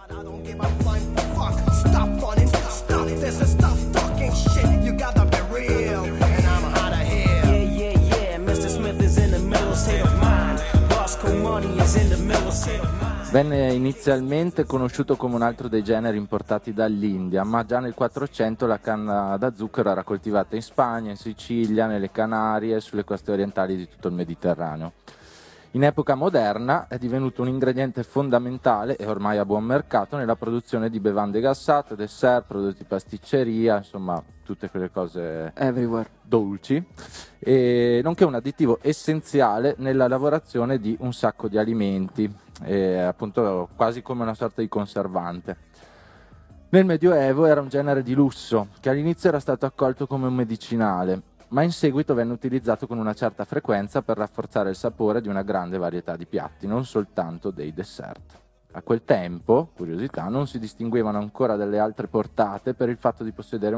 Venne inizialmente conosciuto come un altro dei generi importati dall'India, ma già nel 400 la canna da zucchero era coltivata in Spagna, in Sicilia, nelle Canarie e sulle coste orientali di tutto il Mediterraneo. In epoca moderna è divenuto un ingrediente fondamentale e ormai a buon mercato nella produzione di bevande gassate, dessert, prodotti di pasticceria, insomma tutte quelle cose dolci, e nonché un additivo essenziale nella lavorazione di un sacco di alimenti, appunto quasi come una sorta di conservante. Nel Medioevo era un genere di lusso che all'inizio era stato accolto come un medicinale, ma in seguito venne utilizzato con una certa frequenza per rafforzare il sapore di una grande varietà di piatti, non soltanto dei dessert. A quel tempo, curiosità, non si distinguevano ancora dalle altre portate per il fatto di possedere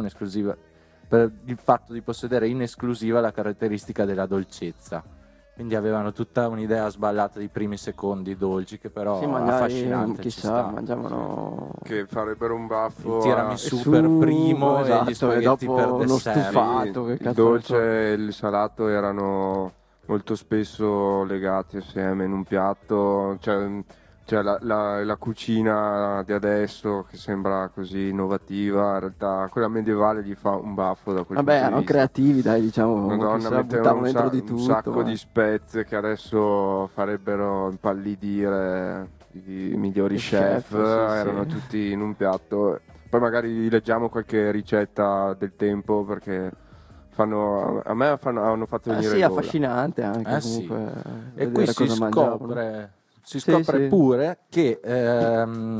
in esclusiva la caratteristica della dolcezza. Quindi avevano tutta un'idea sballata di primi secondi dolci, che però affascinante. Chissà, mangiavano che farebbero un baffo il tiramisù per primo, esatto, e gli spaghetti per uno dessert. stufato, il dolce e il salato erano molto spesso legati assieme in un piatto, cioè la cucina di adesso che sembra così innovativa, in realtà quella medievale gli fa un baffo da quel punto di erano vista. creativi, dai, diciamo. Madonna, mettevano un sacco di spezie che adesso farebbero impallidire i migliori chef, erano tutti in un piatto. Poi magari leggiamo qualche ricetta del tempo, perché hanno fatto venire sì, gola. affascinante anche comunque. E qui si scopre pure che ha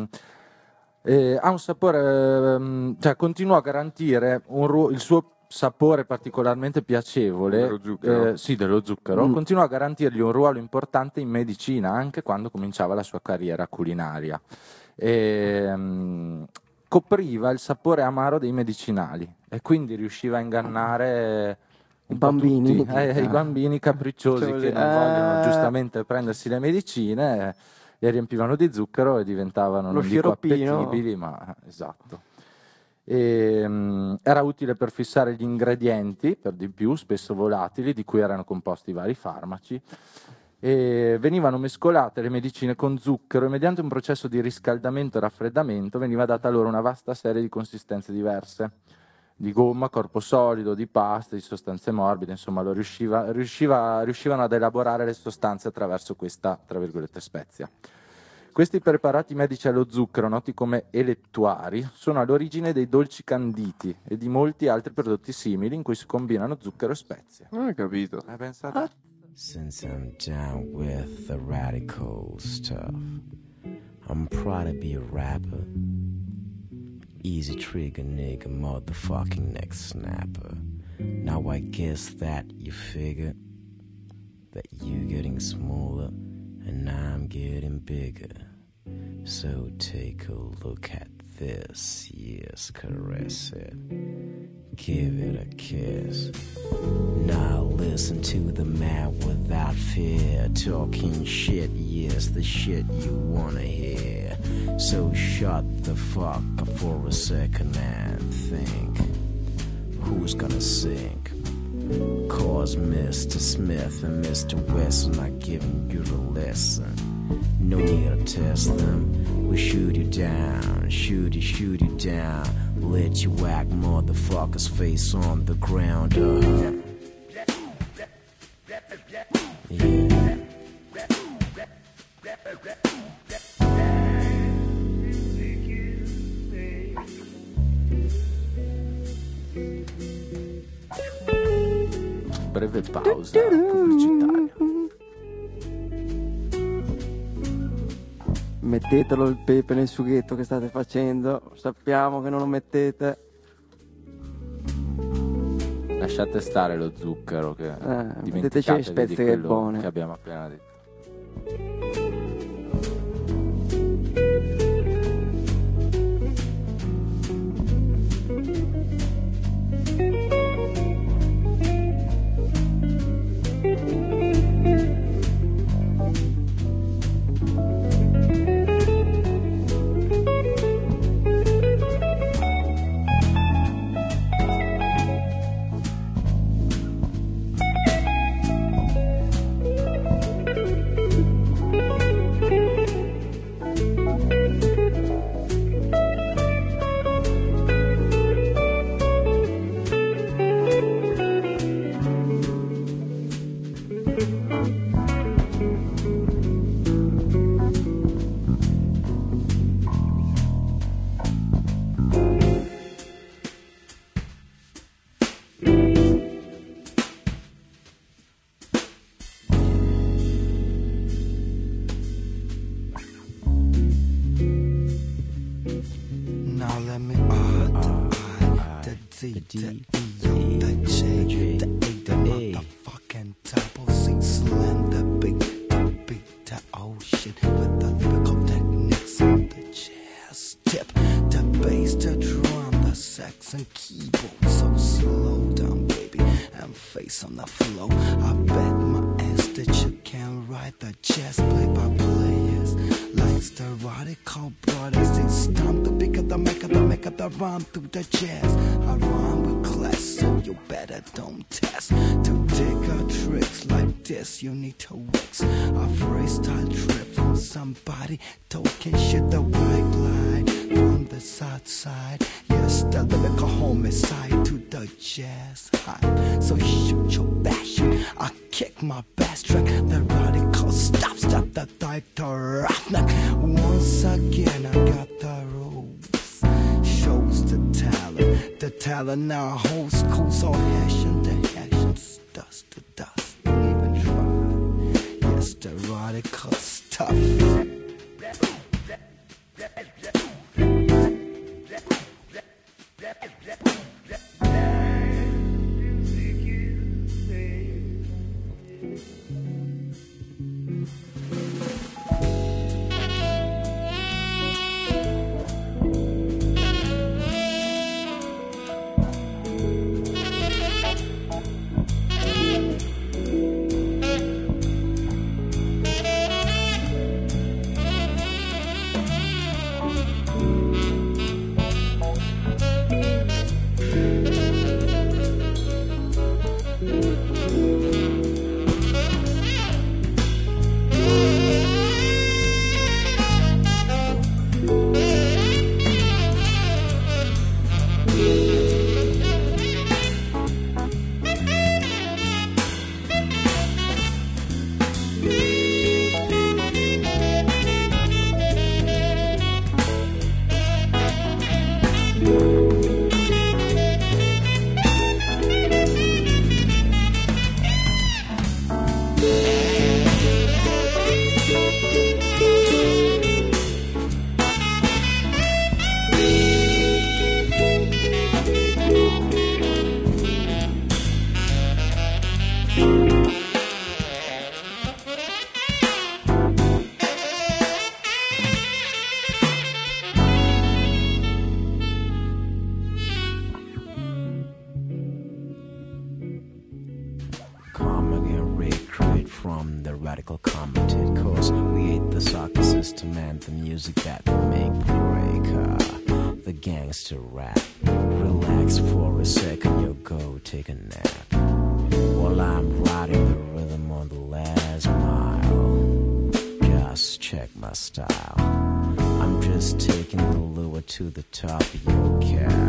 un sapore, cioè continuò a garantire il suo sapore particolarmente piacevole dello zucchero, continuò a garantirgli un ruolo importante in medicina anche quando cominciava la sua carriera culinaria. Copriva il sapore amaro dei medicinali e quindi riusciva a ingannare i bambini capricciosi che non vogliono giustamente prendersi le medicine, le riempivano di zucchero e diventavano, non dico appetibili, ma esatto. Era utile per fissare gli ingredienti, per di più, spesso volatili, di cui erano composti vari farmaci, e venivano mescolate le medicine con zucchero e mediante un processo di riscaldamento e raffreddamento veniva data loro una vasta serie di consistenze diverse, di gomma, corpo solido, di pasta, di sostanze morbide, insomma riuscivano ad elaborare le sostanze attraverso questa, tra virgolette, spezia. Questi preparati medici allo zucchero, noti come elettuari, sono all'origine dei dolci canditi e di molti altri prodotti simili in cui si combinano zucchero e spezie. Non hai capito? Hai pensato? Since I'm down with the radical stuff, I'm proud to be a rapper. Easy trigger nigga, motherfucking neck snapper. Now I guess that you figure that you getting smaller and I'm getting bigger. So take a look at this, yes, caress it, give it a kiss. Now listen to the man without fear, talking shit, yes, the shit you wanna hear. So shut the fuck up for a second and think, who's gonna sink? Cause Mr. Smith and Mr. Wesson are giving you a lesson. No need to test them, we shoot you down, shoot you down. Let you whack motherfuckers face on the ground, yeah. Breve pausa pubblicitaria. Mettetelo il pepe nel sughetto che state facendo, sappiamo che non lo mettete. Lasciate stare lo zucchero, che metteteci le spezie buone che abbiamo appena detto. Rhyme through the jazz. I rhyme with class, so you better don't test. To dig out tricks like this, you need to wix a freestyle trip from somebody talking shit the white glide from the south side. Yes, the lyrical homicide to the jazz hype. So shoot your passion, I kick my bass track. The radical stop the type to roughneck. Once again, I got the rules. Shows the talent now whole school's all hashing the hashings, dust to dust. Don't even try. Yes, the radical stuff. radical commented, cause we hate the soccer system and the music that they make break. The gangster rap. Relax for a second, you'll go take a nap. While I'm riding the rhythm on the last mile. Just check my style. I'm just taking the lure to the top of your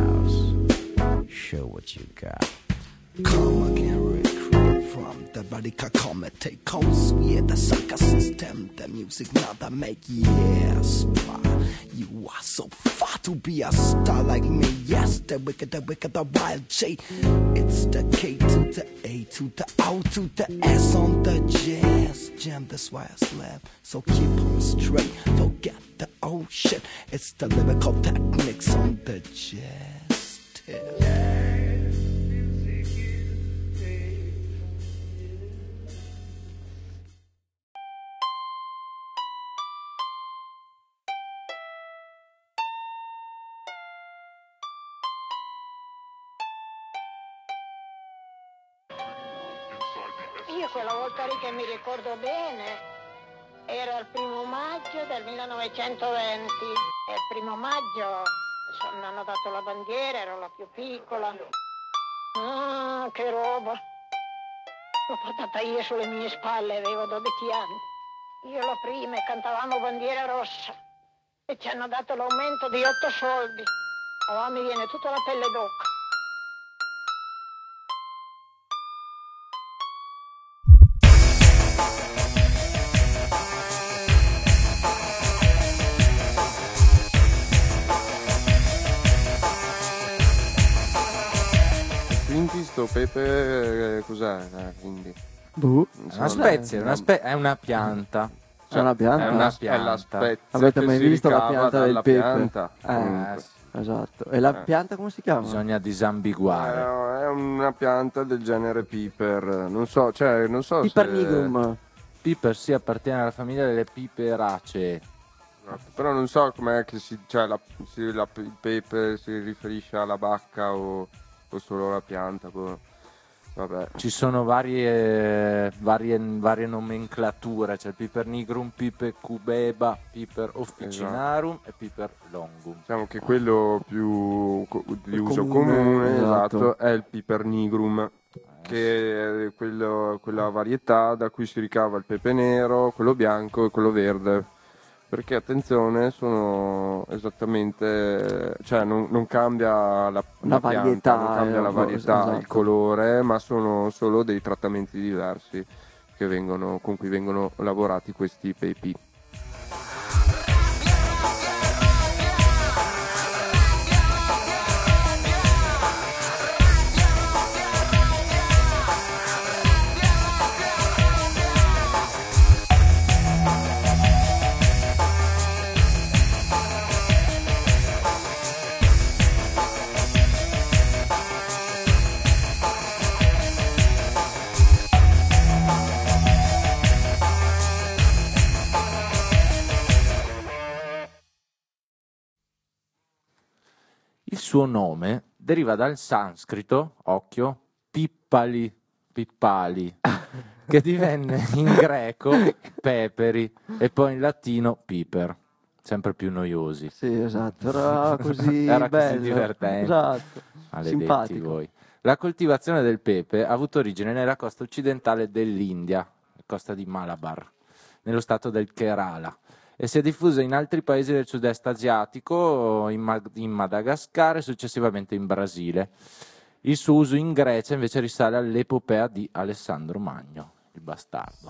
cows. Show what you got. Come again, recruit from the radical comedy coast. Yeah, the sucker system, the music now that make yes. You are so far to be a star like me. Yes, the wicked, the wild J. It's the K to the A to the O to the S on the jazz. Jam, that's why I slap. So keep on straight, forget the old shit. It's the lyrical techniques on the jazz tip. Io quella volta lì che mi ricordo bene era il 1° maggio del 1920 e il 1° maggio mi hanno dato la bandiera, ero la più piccola. Ah, che roba! L'ho portata io sulle mie spalle, avevo 12 anni. Io la prima e cantavamo Bandiera Rossa e ci hanno dato l'aumento di 8 soldi. Oh, mi viene tutta la pelle d'oca. Quindi sto pepe cos'è? Quindi Una spezia, è una pianta. È una pianta? È una È pianta. la spezia. Avete che mai si visto la ricava pianta del dalla pepe? pianta, comunque. Esatto. E la pianta come si chiama? Bisogna disambiguare. È una pianta del genere piper, non so Piper se... nigrum. Piper sì, appartiene alla famiglia delle piperacee. Però non so com'è che il pepe si riferisce alla bacca o solo alla pianta. Vabbè. Ci sono varie nomenclature, c'è il Piper nigrum, Piper cubeba, Piper officinarum e Piper longum. Diciamo che quello più di uso comune, esatto, è il Piper nigrum, che è quella varietà da cui si ricava il pepe nero, quello bianco e quello verde. Perché attenzione, sono esattamente, cioè non cambia la varietà, pianta, non cambia la varietà, esatto. il colore, ma sono solo dei trattamenti diversi con cui vengono lavorati questi pepi. Il suo nome deriva dal sanscrito, occhio, pippali, che divenne in greco peperi e poi in latino piper, sempre più noiosi. Sì, esatto, era così Era bello. così divertente. Esatto, Maledetti simpatico. voi. La coltivazione del pepe ha avuto origine nella costa occidentale dell'India, la costa di Malabar, nello stato del Kerala, e si è diffusa in altri paesi del sud-est asiatico, in Madagascar e successivamente in Brasile. Il suo uso in Grecia invece risale all'epopea di Alessandro Magno, il bastardo.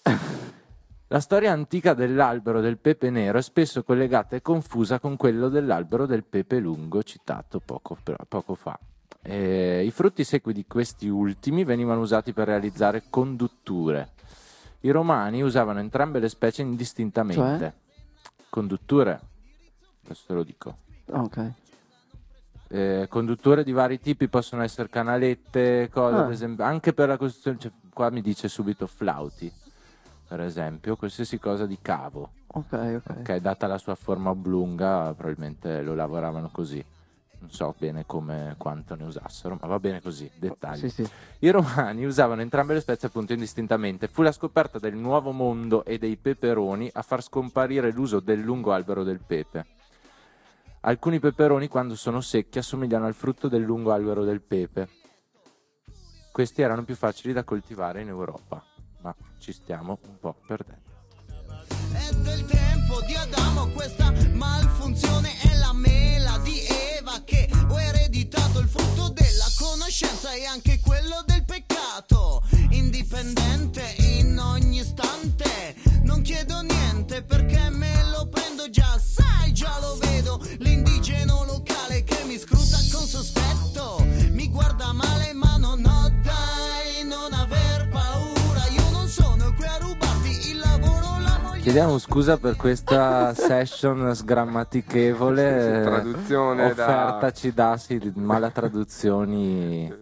La storia antica dell'albero del pepe nero è spesso collegata e confusa con quello dell'albero del pepe lungo citato poco fa. I frutti secchi di questi ultimi venivano usati per realizzare condutture. I romani usavano entrambe le specie indistintamente. Cioè? Condutture, adesso te lo dico. Ok. Condutture di vari tipi possono essere canalette, cose, ad esempio, anche per la costruzione, cioè, qua mi dice subito flauti, per esempio, qualsiasi cosa di cavo. Ok. Data la sua forma oblunga, probabilmente lo lavoravano così. Non so bene quanto ne usassero, ma va bene così, dettagli. Sì. I romani usavano entrambe le spezie appunto indistintamente. Fu la scoperta del nuovo mondo e dei peperoni a far scomparire l'uso del lungo albero del pepe. Alcuni peperoni, quando sono secchi, assomigliano al frutto del lungo albero del pepe. Questi erano più facili da coltivare in Europa, ma ci stiamo un po' perdendo. È del tempo di Adamo questa malfunzione, è la mela di Eva che ho ereditato il frutto della conoscenza e anche quello del peccato. Indipendente in ogni istante, non chiedo niente perché me lo prendo già, sai, già lo vedo, l'indigeno locale che mi scruta con sospetto, mi guarda male ma non ho, dai, non aver paura, io non sono qui a rubarti il lavoro, la moglie. Chiediamo scusa per questa session sgrammatichevole, traduzione offertaci da malatraduzioni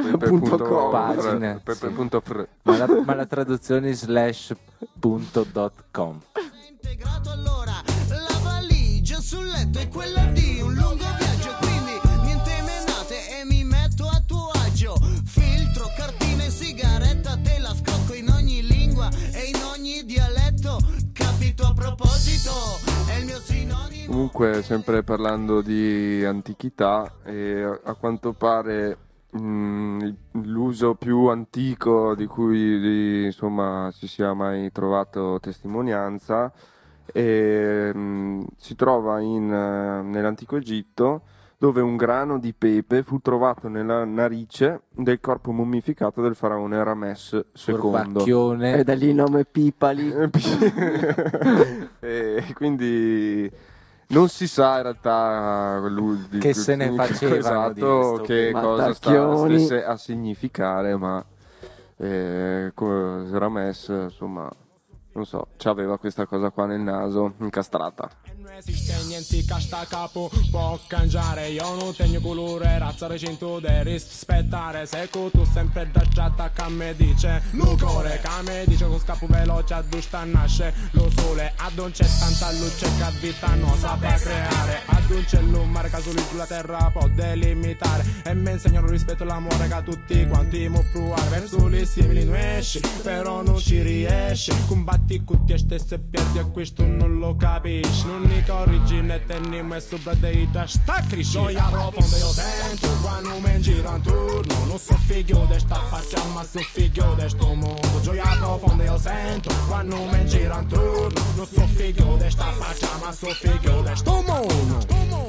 pagine, malatraduzioni /.com. Integrato allora la valigia sul letto è quella di un lungo viaggio, quindi niente menate e mi metto a tuo agio, filtro, cartina e sigaretta, te la scocco in ogni lingua e in ogni dialetto, capito a proposito, è il mio sinonimo. Comunque, sempre parlando di antichità, a quanto pare l'uso più antico di cui insomma si sia mai trovato testimonianza si trova nell'antico Egitto, dove un grano di pepe fu trovato nella narice del corpo mummificato del faraone Ramès II. E da lì il nome Pipali. E quindi non si sa in realtà che se ne facevano esatto, che cosa stesse a significare, ma Ramès, insomma, non so, c'aveva questa cosa qua nel naso incastrata. Resistenza casta capo può cangiare, io non tengo colore, razza recinto da rispettare, se tu sempre da già attacca a me dice Lucore, che me dice con scappo veloce a due sta nasce lo sole, ad non c'è tanta luce che a vita non saprà creare, ad un cielo, un mare casuale sulla terra può delimitare. E mi insegnano rispetto all'amore che a tutti quanti mo provare. Verso le simili non esci, però non ci riesci. Combatti con te stesso e perdi e questo non lo capisci. L'unica origine è tenimo e sopra dei sta cresci. Gioia profonda io sento quando mi giro intorno. Non so figlio di sta faccia ma so figlio di sto mondo. Gioia profonda io sento quando mi giro intorno. Non so figlio di sta faccia ma so figlio di sto mondo.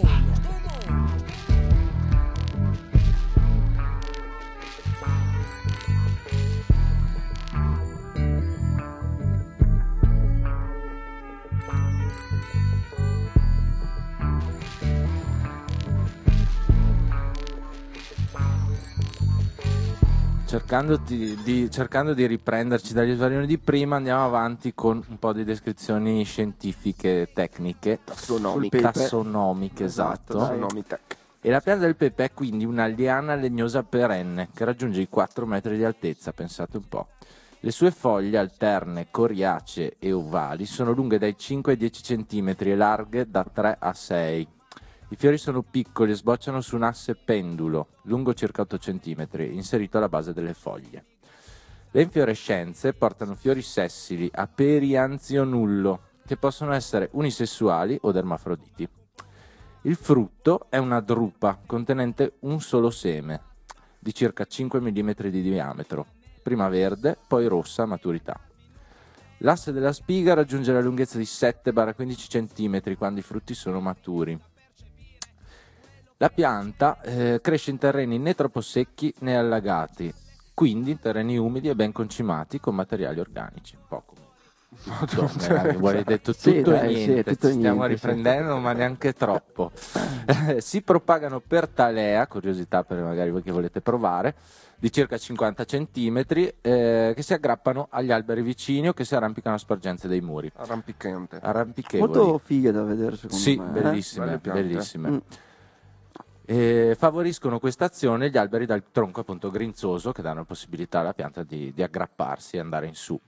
Cercando di riprenderci dagli svarioni di prima, andiamo avanti con un po' di descrizioni scientifiche, tecniche, tassonomiche, esatto. E la pianta del pepe è quindi una liana legnosa perenne che raggiunge i 4 metri di altezza, pensate un po'. Le sue foglie alterne, coriacee e ovali sono lunghe dai 5 ai 10 cm e larghe da 3 a 6. I fiori sono piccoli e sbocciano su un asse pendulo, lungo circa 8 cm, inserito alla base delle foglie. Le infiorescenze portano fiori sessili a perianzionullo, che possono essere unisessuali o ermafroditi. Il frutto è una drupa contenente un solo seme, di circa 5 mm di diametro, prima verde, poi rossa a maturità. L'asse della spiga raggiunge la lunghezza di 7-15 cm quando i frutti sono maturi. La pianta cresce in terreni né troppo secchi né allagati, quindi in terreni umidi e ben concimati con materiali organici. Poco. Vuole detto tutto e niente, ci stiamo riprendendo, ma neanche troppo. Si propagano per talea, curiosità per magari voi che volete provare, di circa 50 cm che si aggrappano agli alberi vicini o che si arrampicano a sporgenze dei muri. Arrampichevoli. Molto fighe da vedere secondo me. Sì, bellissime, bellissime. Favoriscono questa azione gli alberi dal tronco appunto grinzoso che danno la possibilità alla pianta di aggrapparsi e andare in su.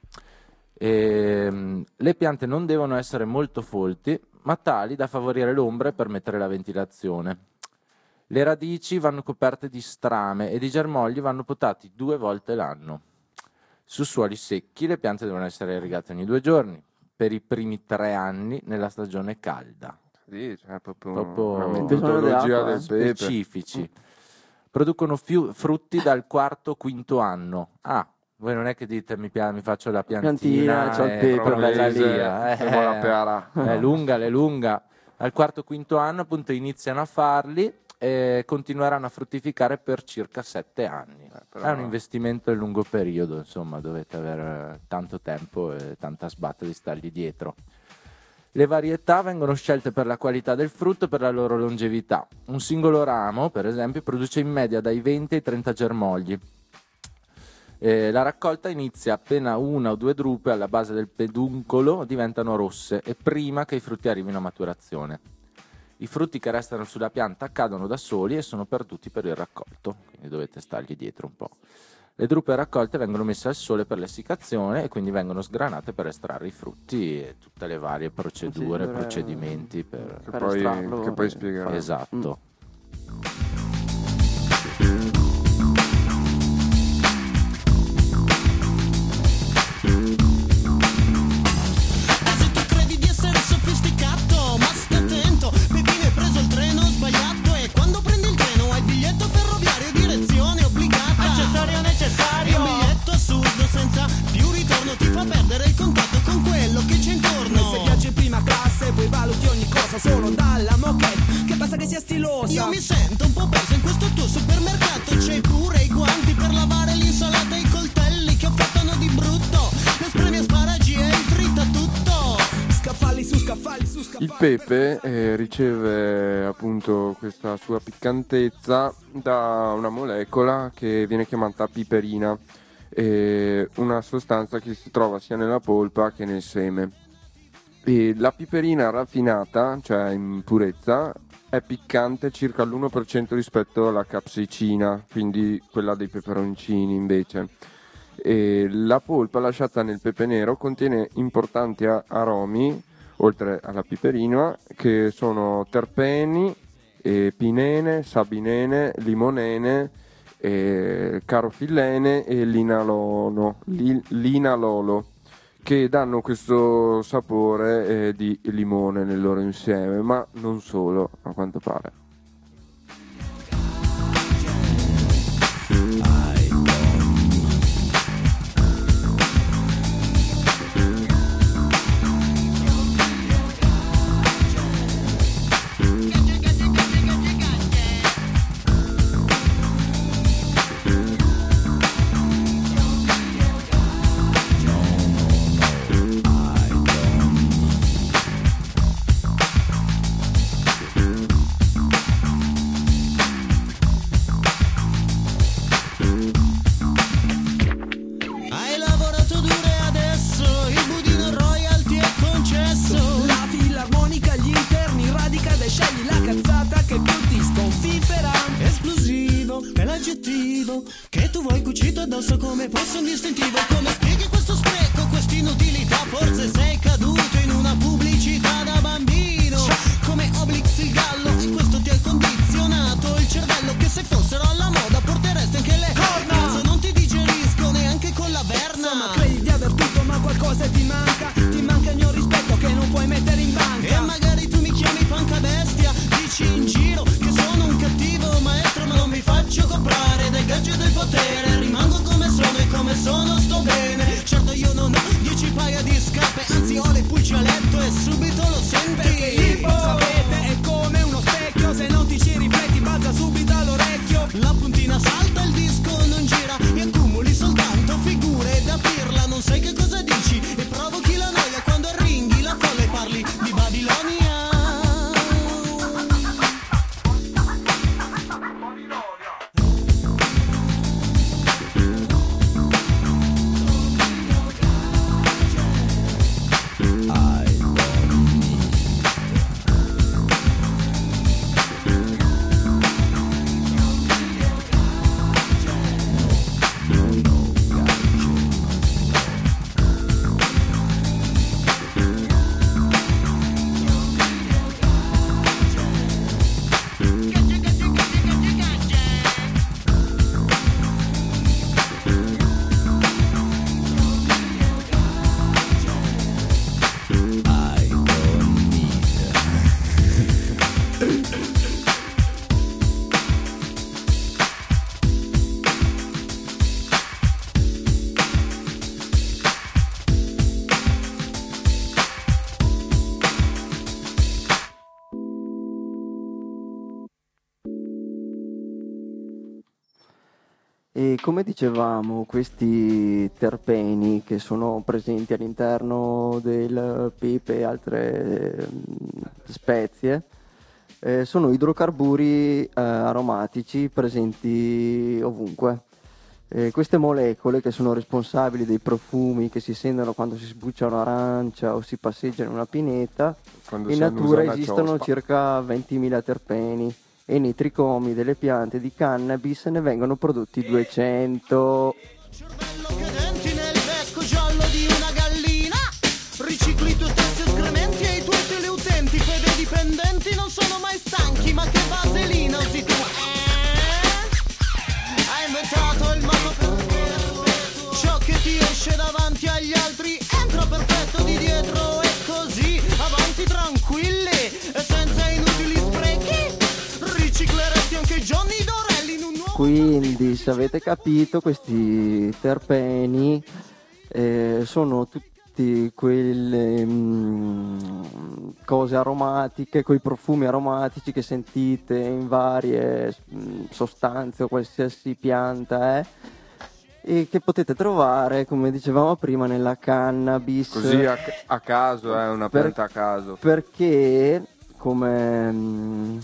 Le piante non devono essere molto folti, ma tali da favorire l'ombra e permettere la ventilazione. Le radici vanno coperte di strame ed i germogli vanno potati 2 volte l'anno. Su suoli secchi le piante devono essere irrigate ogni 2 giorni, per i primi 3 anni nella stagione calda. Sì, cioè proprio una metodologia del pepe. Specifici. Producono frutti dal 4-5 anno. Voi non è che dite mi faccio la piantina c'ho il pepe, bella lì, la peara. È lunga. Al 4-5 anno appunto iniziano a farli e continueranno a fruttificare per circa 7 anni. È un investimento a lungo periodo, insomma, dovete avere tanto tempo e tanta sbatta di stargli dietro. Le varietà vengono scelte per la qualità del frutto e per la loro longevità. Un singolo ramo, per esempio, produce in media dai 20 ai 30 germogli. La raccolta inizia appena 1 o 2 drupe alla base del peduncolo diventano rosse e prima che i frutti arrivino a maturazione. I frutti che restano sulla pianta cadono da soli e sono perduti per il raccolto, quindi dovete stargli dietro un po'. Le drupe raccolte vengono messe al sole per l'essiccazione e quindi vengono sgranate per estrarre i frutti e tutte le varie procedure, procedimenti per estrarlo. Che poi spiegare. Esatto. Se tu credi di essere sofisticato, ma stai attento, Pepino hai preso il treno sbagliato e quando prendi il treno hai il biglietto ferroviario direzione obbligata. Accessorio necessario. È un biglietto assurdo senza più ritorno, ti fa perdere il contatto con quello che c'è intorno. Se viaggi in prima classe poi valuti ogni cosa solo dalla moquette, che basta che sia stilosa. Io mi sento un po' perso in questo tuo supermercato, c'hai pure i guanti per lavare l'insalata e i coltelli che affottano di brutto, le spremi asparagi e il trita tutto. Scaffali su scaffali su scaffali. Il pepe riceve appunto questa sua piccantezza da una molecola che viene chiamata piperina, una sostanza che si trova sia nella polpa che nel seme. E la piperina raffinata, cioè in purezza, è piccante circa l'1% rispetto alla capsaicina, quindi quella dei peperoncini invece. E la polpa lasciata nel pepe nero contiene importanti aromi oltre alla piperina, che sono terpeni, pinene, sabinene, limonene, carofillene e linalolo, che danno questo sapore di limone nel loro insieme, ma non solo, a quanto pare. Hai lavorato duro e adesso il budino royalty è concesso. La filarmonica agli interni radica ed scegli la cazzata che più ti sconfifera. Esplosivo è l'aggettivo che tu vuoi cucito addosso come fosse un distintivo. Come spieghi questo spreco, questa inutilità? Forse sei caduto in una pubblicità da bambino, come Obelix il gallo, e questo ti ha condizionato il cervello. Che se fossero alla moda porteresti anche le corna. Cazzo, non ti digerisco neanche con la verna. Insomma, credi di aver tutto ma qualcosa ti manca il mio rispetto che non puoi mettere in banca. E magari tu mi chiami panca bestia, dici in giro che sono un cattivo maestro, ma non mi faccio comprare dai gadget del potere. Rimango come sono e come sono sto bene. Certo io non ho 10 paia di scarpe, anzi ho le pulci a letto e subito lo senti. Perché l'hip hop, sapete, è come uno specchio, se non ti ci rifletti balza subito all'orecchio. La puntina salta, il disco non gira e accumuli soltanto figure da pirla. Non sai che cosa dici e provochi la noia quando arringhi la folla e parli di Babilonia. E come dicevamo, questi terpeni che sono presenti all'interno del pepe e altre spezie sono idrocarburi aromatici presenti ovunque. Queste molecole, che sono responsabili dei profumi che si sentono quando si sbuccia un'arancia o si passeggia in una pineta, Quando in si annusa natura una esistono ciospa. circa 20.000 terpeni e nei tricomi delle piante di cannabis ne vengono prodotti 200. Che denti nel becco giallo di una gallina. Ricicli i tuoi stessi escrementi e i tuoi teleutenti. Fede dipendenti non sono mai stanchi. Ma che vaselina usi tu? Hai inventato il modo per ciò che ti esce davanti agli altri entra perfetto di dietro e così avanti tranquilli e senza inutili sprechi. Ricicleresti anche Johnny Dorelli in un nuovo. Quindi, se avete capito, questi terpeni sono tutti quelle cose aromatiche, quei profumi aromatici che sentite in varie sostanze o qualsiasi pianta e che potete trovare, come dicevamo prima, nella cannabis. Così a caso, è una pianta a caso. Perché, come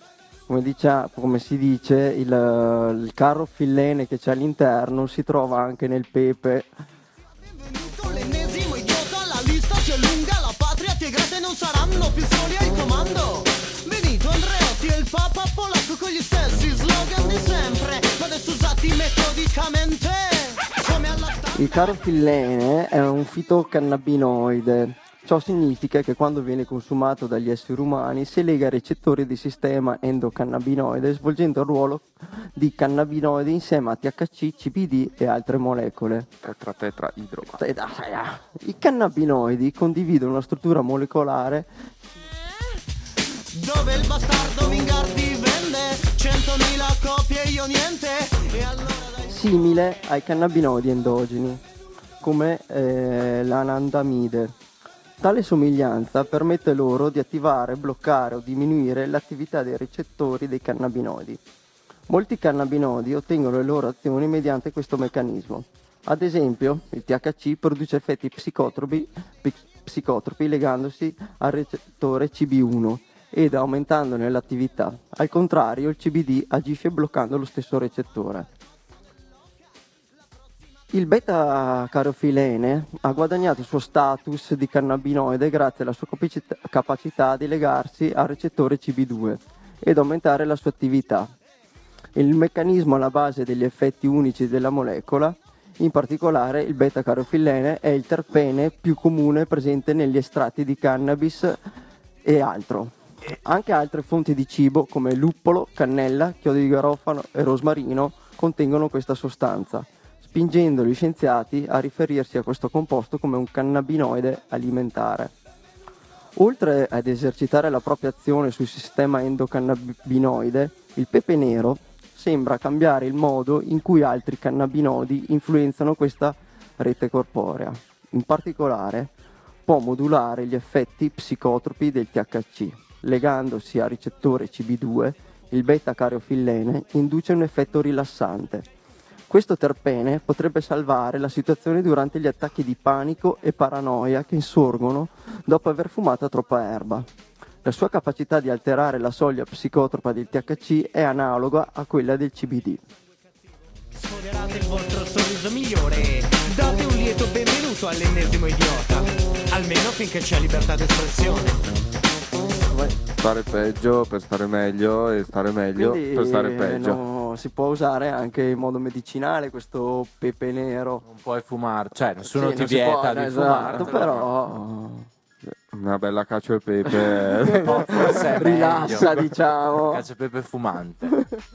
si dice, il carofillene che c'è all'interno si trova anche nel pepe. L'ennesimo idiota, la lista si allunga, la patria ti è grata e non saranno più soli al comando. Benito Andreotti e il papa polacco con gli stessi slogan di sempre, ma adesso usati metodicamente come alla Il carofillene è un fitocannabinoide Ciò significa che quando viene consumato dagli esseri umani si lega ai recettori del sistema endocannabinoide, svolgendo il ruolo di cannabinoide insieme a THC, CBD e altre molecole. Tetraidro. I cannabinoidi condividono una struttura molecolare dove il bastardo Mingardi vende 100.000 copie e io niente. E allora simile ai cannabinoidi endogeni, come l'anandamide. Tale somiglianza permette loro di attivare, bloccare o diminuire l'attività dei recettori dei cannabinoidi. Molti cannabinoidi ottengono le loro azioni mediante questo meccanismo. Ad esempio, il THC produce effetti psicotropi legandosi al recettore CB1 ed aumentandone l'attività. Al contrario, il CBD agisce bloccando lo stesso recettore. Il beta-carofilene ha guadagnato il suo status di cannabinoide grazie alla sua capacità di legarsi al recettore CB2 ed aumentare la sua attività. Il meccanismo alla base degli effetti unici della molecola, in particolare il beta-carofilene, è il terpene più comune presente negli estratti di cannabis e altro. Anche altre fonti di cibo come luppolo, cannella, chiodo di garofano e rosmarino contengono questa sostanza, spingendo gli scienziati a riferirsi a questo composto come un cannabinoide alimentare. Oltre ad esercitare la propria azione sul sistema endocannabinoide, il pepe nero sembra cambiare il modo in cui altri cannabinoidi influenzano questa rete corporea. In particolare, può modulare gli effetti psicotropi del THC. Legandosi al ricettore CB2, il beta-carofilene induce un effetto rilassante. Questo terpene potrebbe salvare la situazione durante gli attacchi di panico e paranoia che insorgono dopo aver fumato troppa erba. La sua capacità di alterare la soglia psicotropa del THC è analoga a quella del CBD. Sfoderate il vostro sorriso migliore, date un lieto benvenuto all'ennesimo idiota, almeno finché c'è libertà d'espressione. Stare peggio per stare meglio e stare meglio per stare peggio. No, si può usare anche in modo medicinale questo pepe nero. Non puoi fumare, cioè nessuno ti non si vieta può, di esatto, fumare. però Una bella cacio e pepe Forse è rilassa, meglio. diciamo. Cacio e pepe fumante.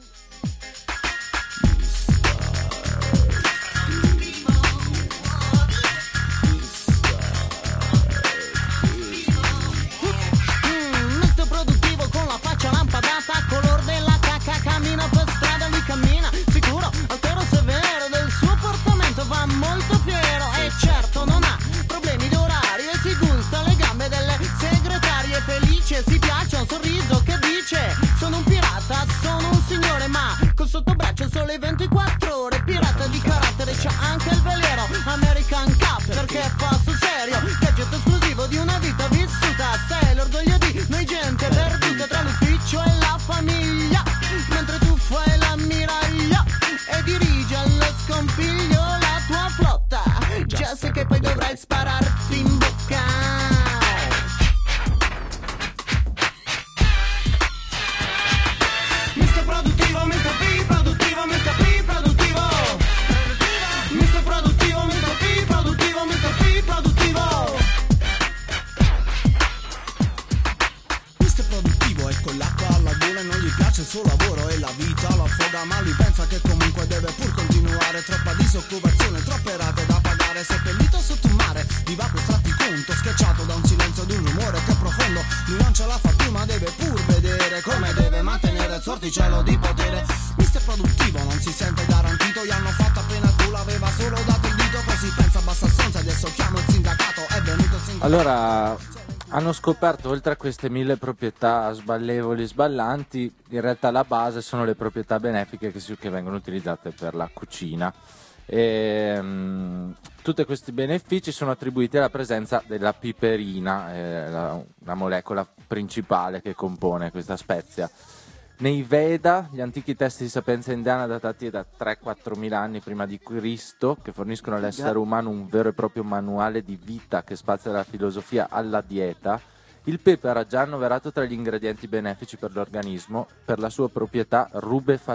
Misto produttivo con la faccia lampadata, color della cacca, cammina per strada, lui cammina sicuro, altero severo del suo portamento, va molto fiero e certo non ha problemi d'orario e si gusta le gambe delle segretarie, felice, si piace, ha un sorriso che dice sono un pirata, sono un signore, ma col sottobraccio sole 24 ore, pirata di carattere, c'ha anche il veliero American Cup perché fa sul serio, gadget esclusivo di una vita vissuta, sei l'orgoglio di noi gente perduta tra l'ufficio e la famiglia, mentre tu fai l'ammiraglia e dirigi allo scompiglio la tua flotta, già sai che poi dovrai spararti in bocca. Mister produttivo, Mister P produttivo, Mister P produttivo. Mister produttivo, Mister P produttivo, Mister P produttivo. Mister produttivo è con l'acqua alla gola e non gli piace il suo lavoro e la vita lo affoga, ma lui pensa che comunque deve pur continuare. Troppa disoccupazione, troppe rate da pagare, seppellito sotto un mare, viva per tratti conto, schiacciato da un silenzio ed un rumore che è profondo. Lui non ce la fa più ma deve pur vedere come deve mantenere il sorticello di potere. Mister produttivo non si sente garantito, gli hanno fatto appena tu l'aveva solo dato il dito, così pensa basta stronza, adesso chiamo il sindacato, è venuto il sindacato. Allora, hanno scoperto oltre a queste 1000 proprietà sballevoli, sballanti, in realtà la base sono le proprietà benefiche che vengono utilizzate per la cucina. Tutti questi benefici sono attribuiti alla presenza della piperina, la molecola principale che compone questa spezia. Nei Veda, gli antichi testi di sapienza indiana datati da 3-4 mila anni prima di Cristo, che forniscono all'essere umano un vero e proprio manuale di vita che spazia dalla filosofia alla dieta, il pepe era già annoverato tra gli ingredienti benefici per l'organismo per la sua proprietà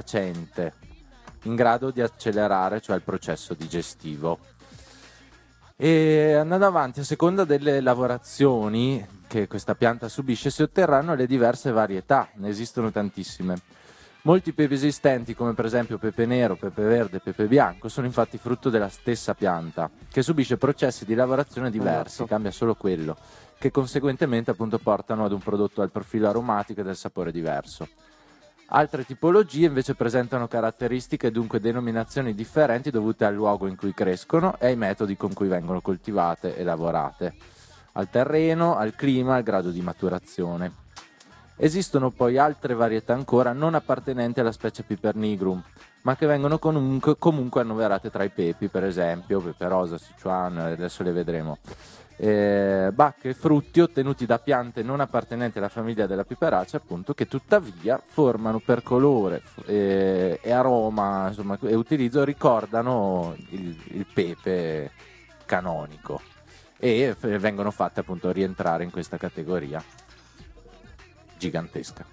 rubefacente, in grado di accelerare cioè il processo digestivo. E andando avanti, a seconda delle lavorazioni che questa pianta subisce, si otterranno le diverse varietà, ne esistono tantissime. Molti pepi esistenti, come per esempio pepe nero, pepe verde, pepe bianco, sono infatti frutto della stessa pianta, che subisce processi di lavorazione diversi, cambia solo quello, che conseguentemente appunto portano ad un prodotto dal profilo aromatico e del sapore diverso. Altre tipologie invece presentano caratteristiche e dunque denominazioni differenti dovute al luogo in cui crescono e ai metodi con cui vengono coltivate e lavorate, al terreno, al clima, al grado di maturazione. Esistono poi altre varietà ancora non appartenenti alla specie Piper nigrum, ma che vengono comunque annoverate tra i pepi, per esempio pepe rosa, Sichuan, adesso le vedremo. Bacche e frutti ottenuti da piante non appartenenti alla famiglia della piperacea, appunto, che tuttavia formano per colore e aroma, insomma, e utilizzo ricordano il pepe canonico e vengono fatte appunto rientrare in questa categoria gigantesca.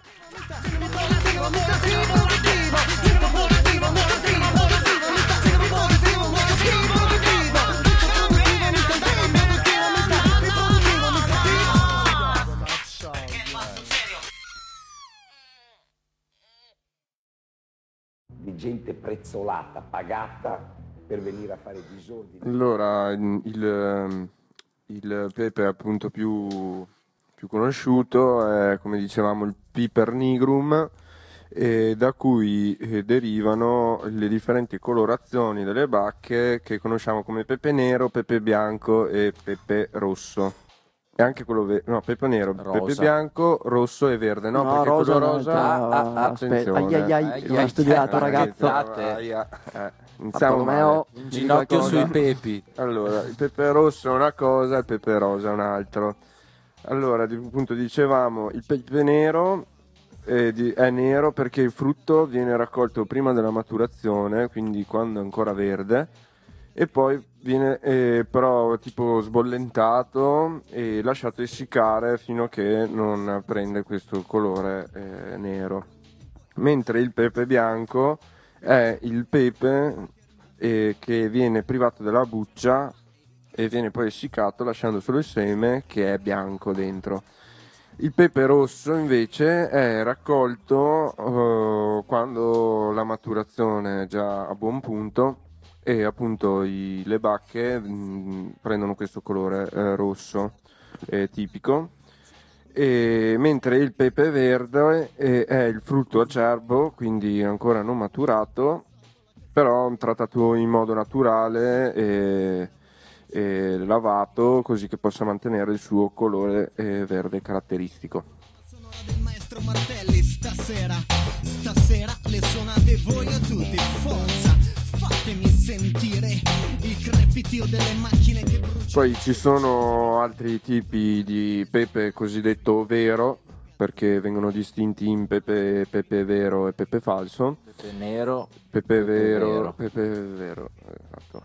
Di gente prezzolata, pagata per venire a fare disordini. Allora, il pepe appunto più conosciuto è, come dicevamo, il Piper nigrum, da cui derivano le differenti colorazioni delle bacche che conosciamo come pepe nero, pepe bianco e pepe rosso. E anche quello pepe nero, Rosa. pepe bianco, rosso e verde, no? Perché rosa quello no, rosa, attenzione. Non ho studiato, ragazzo. Iniziamo Romeo, un ginocchio sui pepi. Allora, il pepe rosso è una cosa, il pepe rosa è un altro. Allora, appunto dicevamo, il pepe nero è nero perché il frutto viene raccolto prima della maturazione, quindi quando è ancora verde, e poi viene però tipo sbollentato e lasciato essiccare fino a che non prende questo colore nero. Mentre il pepe bianco è il pepe che viene privato della buccia e viene poi essiccato lasciando solo il seme che è bianco dentro. Il pepe rosso invece è raccolto quando la maturazione è già a buon punto e appunto le bacche prendono questo colore rosso tipico, mentre il pepe verde è il frutto acerbo, quindi ancora non maturato, però trattato in modo naturale e lavato così che possa mantenere il suo colore verde caratteristico. Maestro Martelli, stasera le suonate voi o tutti, forza, fatemi sentire il crepitio delle macchine che bruciano. Poi ci sono altri tipi di pepe cosiddetto vero, perché vengono distinti in pepe vero e pepe falso. Pepe nero, pepe vero, esatto.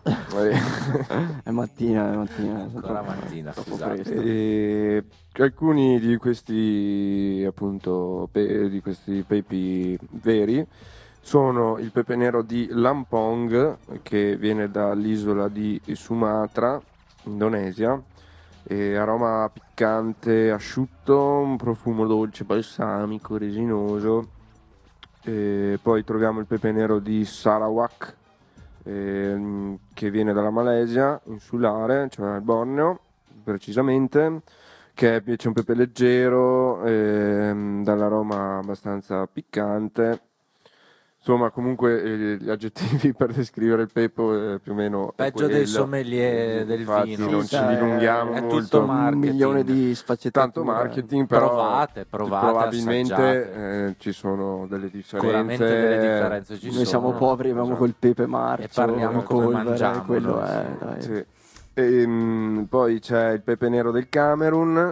È mattina. Ancora mattina, scusate. E alcuni di questi appunto di questi pepi veri sono il pepe nero di Lampong, che viene dall'isola di Sumatra, Indonesia, aroma piccante, asciutto, un profumo dolce, balsamico, resinoso. Poi troviamo il pepe nero di Sarawak, che viene dalla Malesia insulare, cioè il Borneo precisamente, che c'è un pepe leggero, dall'aroma abbastanza piccante. Insomma, comunque gli aggettivi per descrivere il pepe più o meno peggio dei sommelier del vino. Non ci dilunghiamo è molto. tutto marketing. Un milione di sfaccettature. Tanto marketing, però provate, probabilmente ci sono delle differenze. Sicuramente delle differenze ci sono. Noi siamo poveri, abbiamo col pepe marcio e parliamo come mangiamo. Quello è, dai. Sì. Poi c'è il pepe nero del Camerun,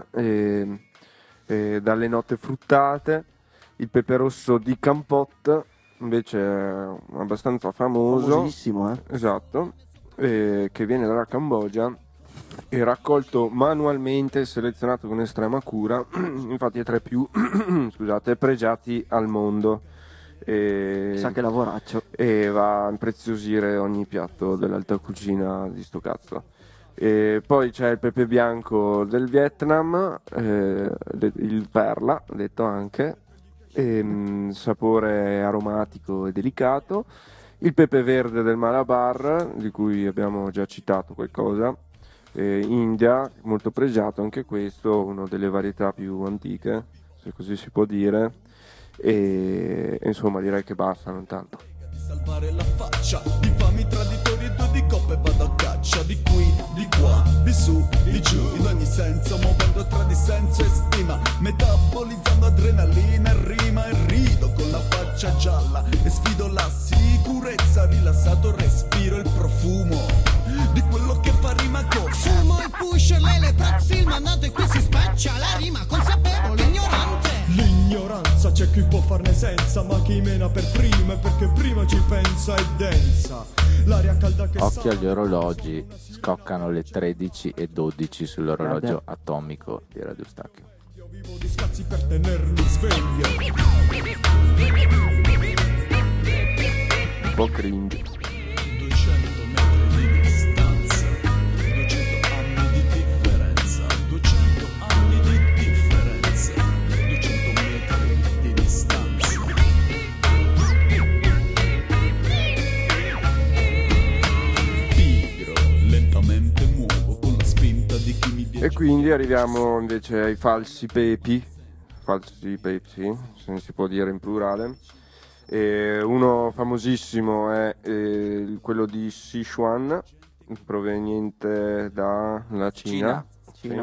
dalle note fruttate. Il pepe rosso di Kampot invece è abbastanza famoso, famosissimo, esatto, che viene dalla Cambogia e raccolto manualmente, selezionato con estrema cura, infatti è tra i più pregiati al mondo. Sa che lavoraccio. E va a impreziosire ogni piatto dell'alta cucina di sto cazzo. E poi c'è il pepe bianco del Vietnam, il perla, detto anche, sapore aromatico e delicato. Il pepe verde del Malabar, di cui abbiamo già citato qualcosa, India, molto pregiato anche questo, una delle varietà più antiche, se così si può dire, e insomma direi che basta, non tanto. Salvare la faccia, infami traditori e due di coppe vado a caccia, di qui, di qua, di su, di giù, in ogni senso, muovendo tra dissenso e stima, metabolizzando adrenalina e rima, e rido con la faccia gialla e sfido la sicurezza, rilassato respiro il profumo di quello che fa rima con fumo, il pusher, l'eleprax, il mandato, e qui si spaccia la rima consapevole, ignorante. L'ignoranza c'è chi può farne senza, ma chi mena per prima, e perché prima ci pensa è densa. L'aria calda che Occhio agli orologi, scoccano le 13:12 sull'orologio atomico di Radio Stacchio. Io vivo di scazzi per tenermi sveglio. Un po' cringe. 200 metri di distanza, 200 anni di differenza, 200 anni di differenza, 200 metri di distanza. Pigro, lentamente muovo con la spinta di chi mi dice. E quindi arriviamo invece ai falsi pepi, sì, se si può dire in plurale. Uno famosissimo è quello di Sichuan, proveniente dalla Cina. Sì.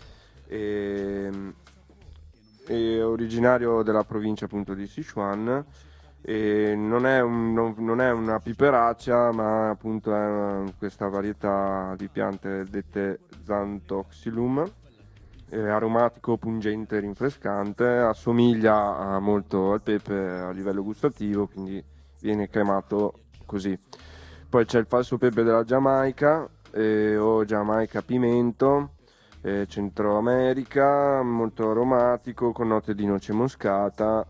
È originario della provincia appunto di Sichuan, e non è una piperaccia, ma appunto è questa varietà di piante dette Xanthoxylum, aromatico, pungente, rinfrescante, assomiglia molto al pepe a livello gustativo, quindi viene chiamato così. Poi c'è il falso pepe della Giamaica, o Giamaica pimento, Centro America, molto aromatico, con note di noce moscata,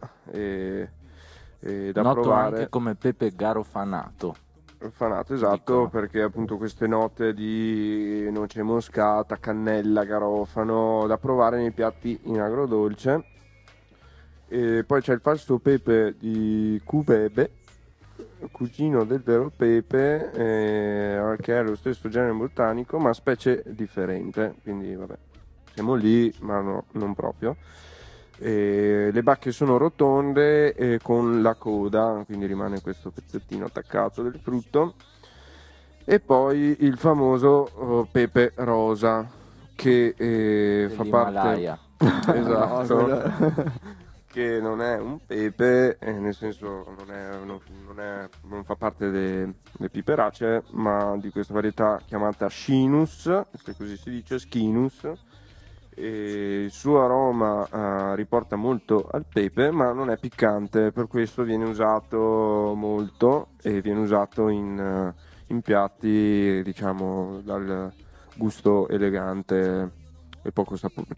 da noto provare anche come pepe garofanato. Esatto, dicono. perché appunto queste note di noce moscata, cannella, garofano, da provare nei piatti in agrodolce. E poi c'è il falso pepe di Cubebe, cugino del vero pepe, che è lo stesso genere botanico ma specie differente, quindi vabbè, siamo lì ma no, non proprio. Le bacche sono rotonde con la coda, quindi rimane questo pezzettino attaccato del frutto. E poi il famoso pepe rosa, che fa parte esatto, che non è un pepe, nel senso non fa parte delle piperacee, ma di questa varietà chiamata Schinus, se così si dice, Schinus. E il suo aroma riporta molto al pepe, ma non è piccante, per questo viene usato molto e viene usato in piatti, diciamo, dal gusto elegante e poco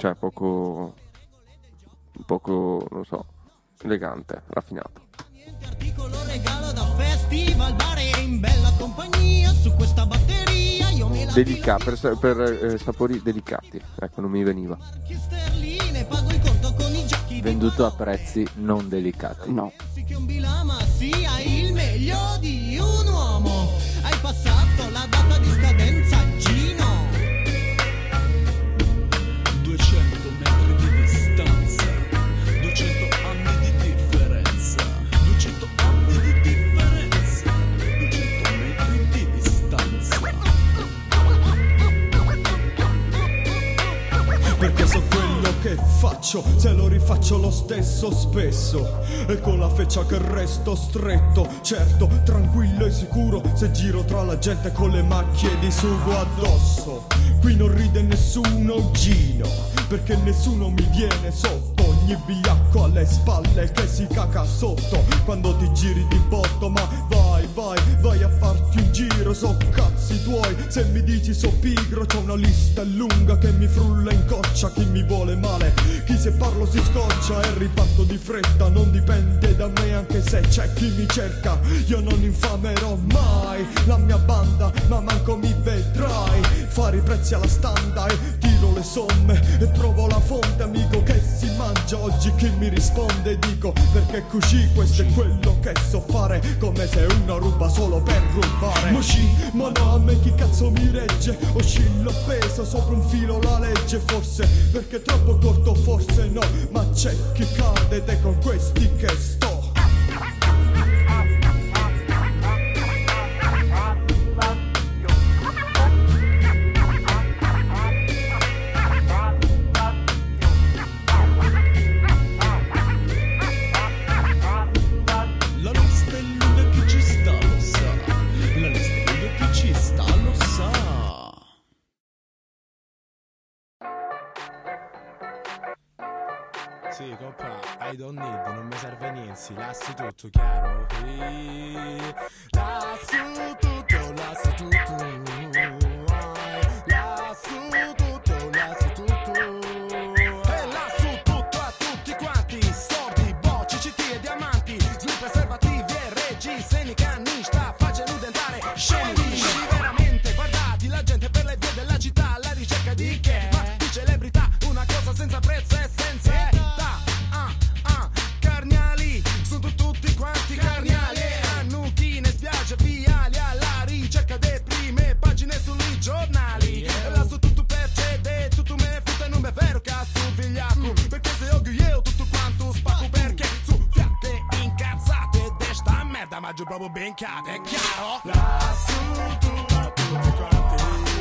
non so, elegante, raffinato. Articolo regalo da festival, bar e in bella compagnia, su questa batteria io me la per sapori delicati, ecco, non mi veniva. pago il conto con i giochi Venduto a prezzi non delicati. No. che un bilama sia il meglio di un uomo. Hai passato la data di scadenza, Gino. 200 metri di distanza, 200 anni di differenza, 200 anni di differenza, 200 metri di distanza. Perché so quello che faccio, se lo rifaccio lo stesso spesso, e con la feccia che resto stretto, certo, tranquillo e sicuro, se giro tra la gente con le macchie di sugo addosso. Qui non ride nessuno, Gino, perché nessuno mi viene sotto. Ogni bigliacco alle spalle che si caca sotto quando ti giri di botto. Ma vai a farti un giro, so cazzi tuoi. Se mi dici so pigro, c'ho una lista lunga che mi frulla in coccia. Chi mi vuole male, chi se parlo si scoccia, e riparto di fretta, non dipende da me anche anche se c'è chi mi cerca, io non infamerò mai la mia banda, ma manco mi vedrai fare i prezzi alla standa e tiro le somme e trovo la fonte, amico, che si mangia oggi. Chi mi risponde dico perché così, questo è quello che so fare, come se uno ruba solo per rubare. Ma no, a me chi cazzo mi regge? Oscillo appeso sopra un filo la legge, forse perché è troppo corto, forse no, ma c'è chi cade ed è con questi che sto. Sì, compa, I don't need, non mi serve niente, sì, lascio tutto, chiaro? Lascio tutto, lascio tutto. Lascio tutto, lascio tutto. E lascio tutto a tutti quanti, sordi, bocci, CT e diamanti, slip, preservativi e reggi, seni, cannista, faccia nudentare, scemi, veramente, guardati la gente per le vie della città, alla ricerca di che? Ma di celebrità, una cosa senza prezzo e senza carniali, sono tutti quanti carniali, annuchine, spiagge, viali, alla ricerca delle prime pagine sui giornali, lascio tutto per cede, tutto me frutta non è vero cazzo figliaco, perché se ho io tutto quanto spacco, perché su fiate incazzate d'esta merda mangio proprio bencate, è chiaro? Lascio tutto a tutti quanti.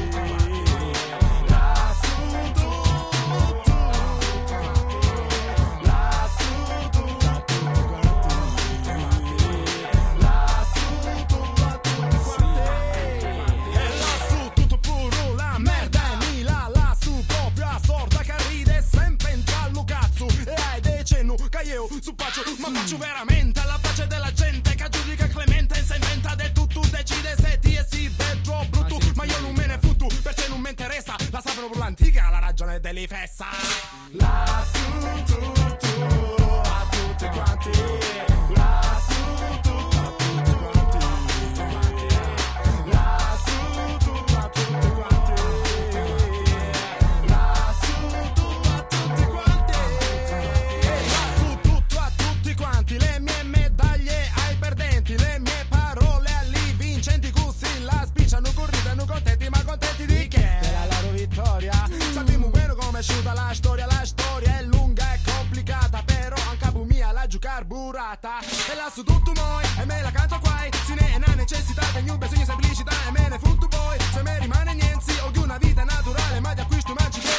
Su faccio, ma faccio veramente alla faccia della gente che giudica Clemente, se inventa del tutto, decide se ti e si vedo brutto, ma io non me ne fotto, perché non mi interessa, la sapano per l'antica, la ragione dell'ifessa. Lascio tutto a tutti quanti, lascio tutto a tutti quanti, lascio tutto a tutti quanti, lascio tutto a tutti quanti. Le mie medaglie ai perdenti, le mie parole agli vincenti, così la spicciano, corridano contenti, ma contenti di che? Della loro vittoria. Sappiamo bene come è asciutta la storia è lunga e complicata, però anche a mia la giù carburata. E la su tutto noi, e me la canto qua, se ne è una necessità, che un bisogno semplicità, e me ne frutto poi, se me rimane niente, o che una vita naturale, ma di acquisto mangi che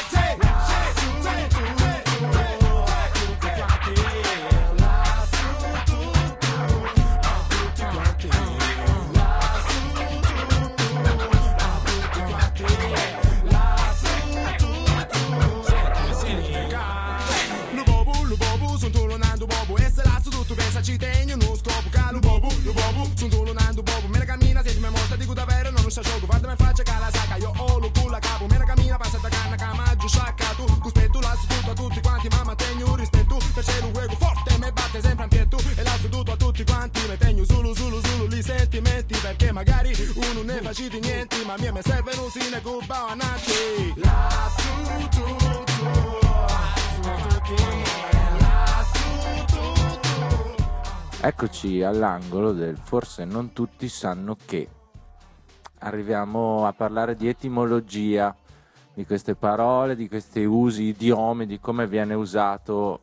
ci tengo uno scopo, calo bobo, sono tu lonando bobo, me la cammina, se mi mostra di davvero non sa gioco, guarda me faccia cala sacca, io ho lo culo a capo, me la cammina, passa da canna, camaggio, sciacca, tu, rispetto, lascio tutto a tutti quanti, mamma tengo rispetto, perché lo juego forte, me batte sempre anche tu, e lascio tutto a tutti quanti, me tengo solo, li sentimenti, perché magari uno ne faciti niente, ma mia me servono sine cuba nati, lascio tutto, Eccoci all'angolo del forse non tutti sanno che. Arriviamo a parlare di etimologia di queste parole, di questi usi, idiomi, di come viene usato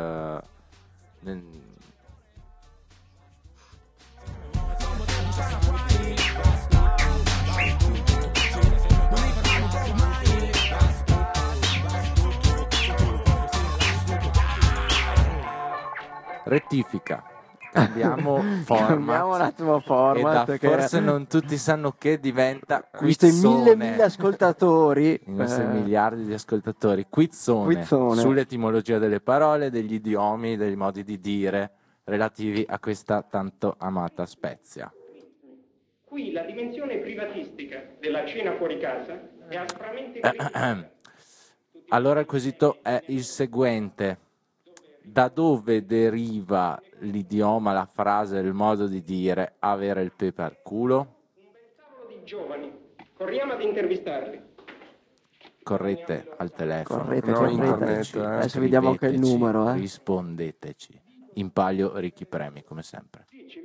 rettifica. Cambiamo format. Cambiamo un attimo format. E da forse non tutti sanno che diventa Questi quizzone. mille ascoltatori. I nostri miliardi di ascoltatori. Quizzone sull'etimologia delle parole, degli idiomi, dei modi di dire relativi a questa tanto amata Spezia. Qui la dimensione privatistica della cena fuori casa è aspramente Allora il quesito è il seguente. da dove deriva l'idioma, la frase, il modo di dire avere il pepe al culo? Di giovani, corriamo ad intervistarli. Correte al telefono. Correte. Internet, Adesso vediamo anche il numero. Rispondeteci. In palio ricchi premi, come sempre.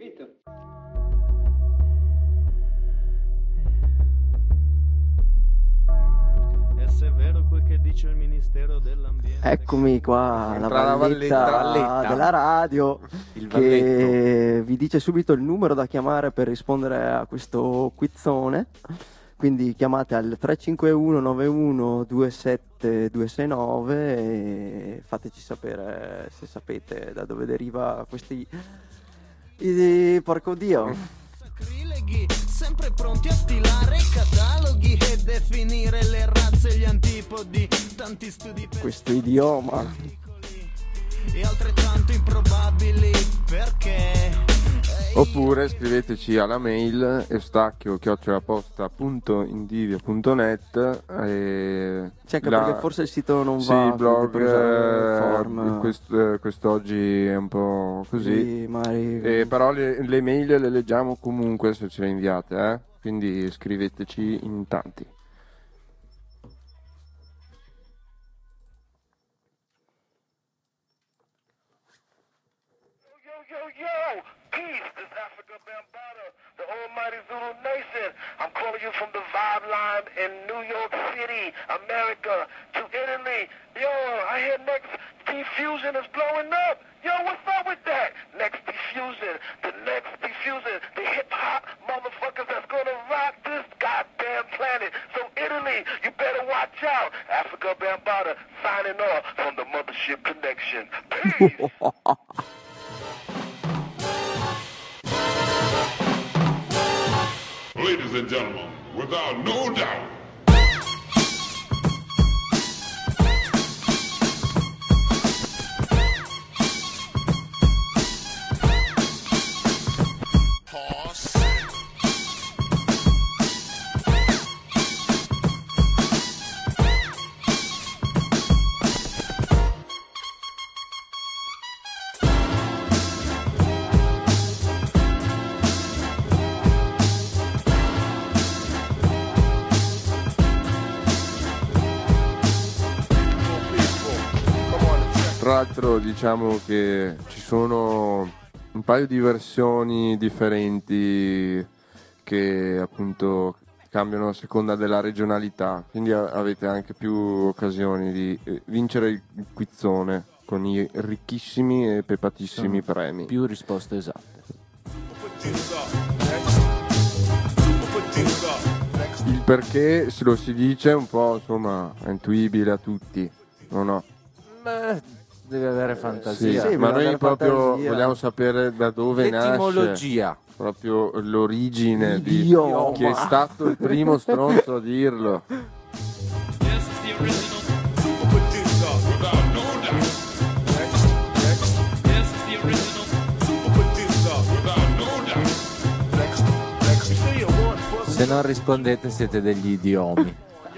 E se è vero quel che dice il Ministero dell'Ambiente. Eccomi qua, la Entra la valletta della radio Il che vi dice subito il numero da chiamare per rispondere a questo quizzone. Quindi chiamate al 351 91 27 269 e fateci sapere se sapete da dove deriva questi porco dio. Sempre pronti a stilare cataloghi e definire le razze e gli antipodi, tanti studi per Questo idioma e altrettanto improbabili perché Oppure scriveteci alla mail eustachio@posta.indivia.net Sì, anche perché forse il sito non sì, va. il blog per usare il form. quest'oggi è un po' così. Sì, magari- Però le mail le leggiamo comunque se ce le inviate, quindi scriveteci in tanti. Peace, this Africa Bambaataa, the almighty Zulu Nation. I'm calling you from the Vibe Line in New York City, America, to Italy. Yo, I hear next Diffusion is blowing up. Yo, what's up with that? Next Diffusion, the hip-hop motherfuckers that's gonna rock this goddamn planet. So Italy, you better watch out. Africa Bambaataa signing off from the Mothership Connection. Peace. Ladies and gentlemen, without no doubt, Tra l'altro diciamo che ci sono un paio di versioni differenti che appunto cambiano a seconda della regionalità, quindi avete anche più occasioni di vincere il quizzone con i ricchissimi e pepatissimi premi. Più risposte esatte. Il perché se lo si dice un po', insomma, è intuibile a tutti, no? Deve avere fantasia. Sì, ma noi proprio fantasia. vogliamo sapere da dove L'etimologia. nasce proprio l'origine di Idioma. chi è stato il primo stronzo a dirlo. Se non rispondete siete degli idiomi.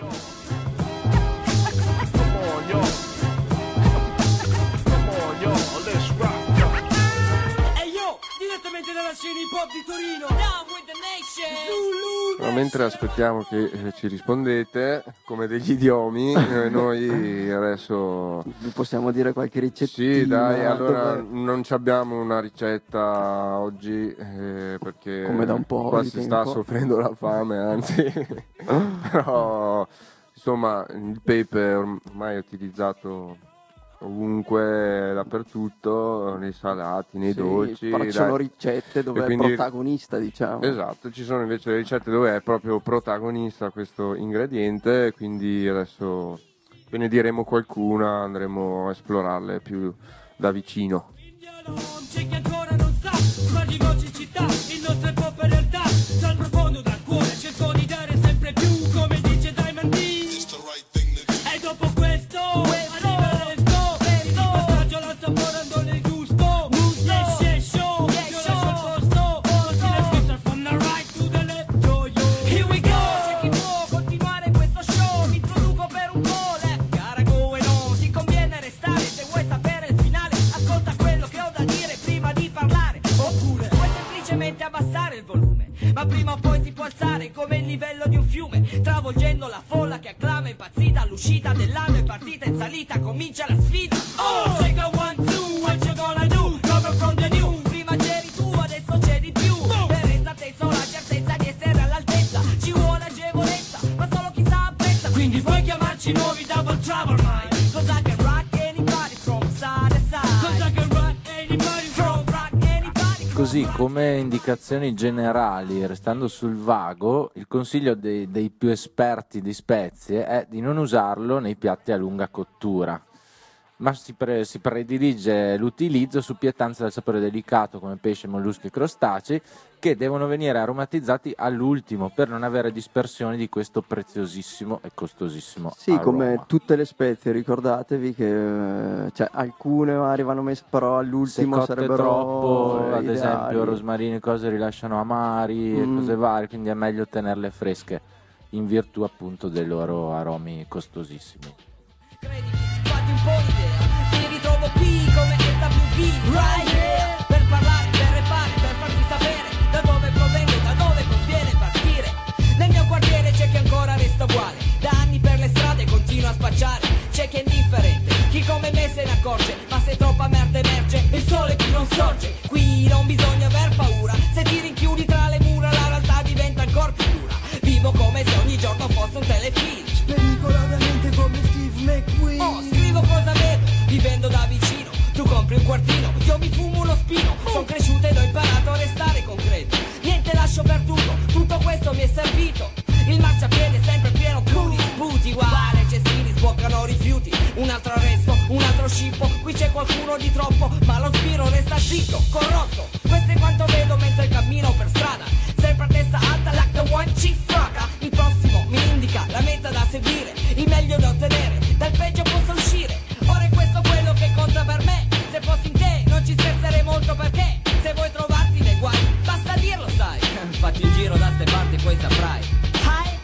Pop di Torino, down with the nation. Ma mentre aspettiamo che ci rispondete come degli idiomi, noi adesso Vi possiamo dire qualche ricettina? sì, dai, allora dove- non ci abbiamo una ricetta oggi perché Come da un po' qua di si sta tempo. soffrendo la fame, anzi. Però insomma il pepe ormai è utilizzato ovunque, dappertutto, nei salati, nei Sì, dolci. però ci sono ricette dove E è quindi- protagonista, diciamo. Esatto, ci sono invece le ricette dove è proprio protagonista questo ingrediente, quindi adesso ve ne diremo qualcuna, andremo a esplorarle più da vicino. C'è chi ancora non sa, magico oggi città, il nostro è pop in realtà, dal profondo dal cuore cerco di dare sempre più, come dice Diamond D. E dopo questo, arriva l'esto, il passaggio l'assaporando nel gusto, yes, show, io lascio il posto, così le switch from the right to the left, yo, yo. Here we go, c'è chi può continuare questo show, mi introduco per un po', gara go e no, ti conviene restare, se vuoi sapere il finale, senti abbassare il volume, ma prima o poi si può alzare come il livello di un fiume, travolgendo la folla che acclama impazzita. All'uscita dell'anno è partita in salita, comincia la sfida. Oh, take a 1, 2, what you gonna do? Cover from the new. Prima c'eri tu, adesso c'è di più. Per esattezza ho la certezza di essere all'altezza. Ci vuole agevolezza, ma solo chi sa apprezza. Quindi puoi chiamarci nuovi Double Trouble Mind. Cause I can rock anybody from side to side. Cause I can rock anybody from rock anybody. Così come indicazioni generali, restando sul vago, il consiglio dei più esperti di spezie è di non usarlo nei piatti a lunga cottura, ma si predilige l'utilizzo su pietanze dal sapore delicato come pesce, molluschi e crostacei, che devono venire aromatizzati all'ultimo per non avere dispersioni di questo preziosissimo e costosissimo Sì, aroma. come tutte le spezie, ricordatevi che cioè, alcune magari vanno messe però Se all'ultimo cotte sarebbero troppo, ad ideali. esempio rosmarino e cose rilasciano amari e cose varie, quindi è meglio tenerle fresche in virtù appunto dei loro aromi costosissimi. Fatti un po' l'idea, mi ritrovo qui come SWV, right here, per parlare, per repare, per farti sapere da dove provengo e da dove conviene partire. Nel mio quartiere c'è chi ancora resta uguale, da anni per le strade continua a spacciare, c'è chi è indifferente, chi come me se ne accorge, ma se troppa merda emerge, il sole qui non sorge, qui non bisogna aver paura, se ti rinchiudi tra le mura la realtà diventa ancora più dura, vivo come se ogni giorno fosse un telefilm, Spericolatamente come Steve McQueen. oh, scrivo cosa vedo, vivendo da vicino, tu compri un quartino, io mi fumo uno spino, sono cresciuto ed ho imparato a restare concreto, niente lascio per tutto questo mi è servito, il marciapiede è sempre pieno più di sputi, uguale cestini sboccano rifiuti, un altro arresto, un altro scippo, qui c'è qualcuno di troppo, ma lo spiro resta zitto, corrotto, questo è quanto vedo mentre cammino per strada, sempre a testa alta like the one chief fracca, il prossimo mi indica la meta da seguire, il meglio da ottenere, dal peggio posso uscire, ora è questo quello che conta per me, se fossi in te non ci scherzerei molto perché, se vuoi trovarti nei guai, basta dirlo sai, fatti un giro da ste parti poi saprai. Hi.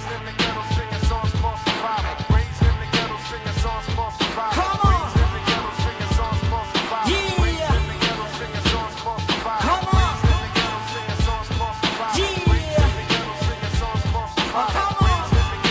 Come on. Yeah. Come on. Yeah. Oh, come on.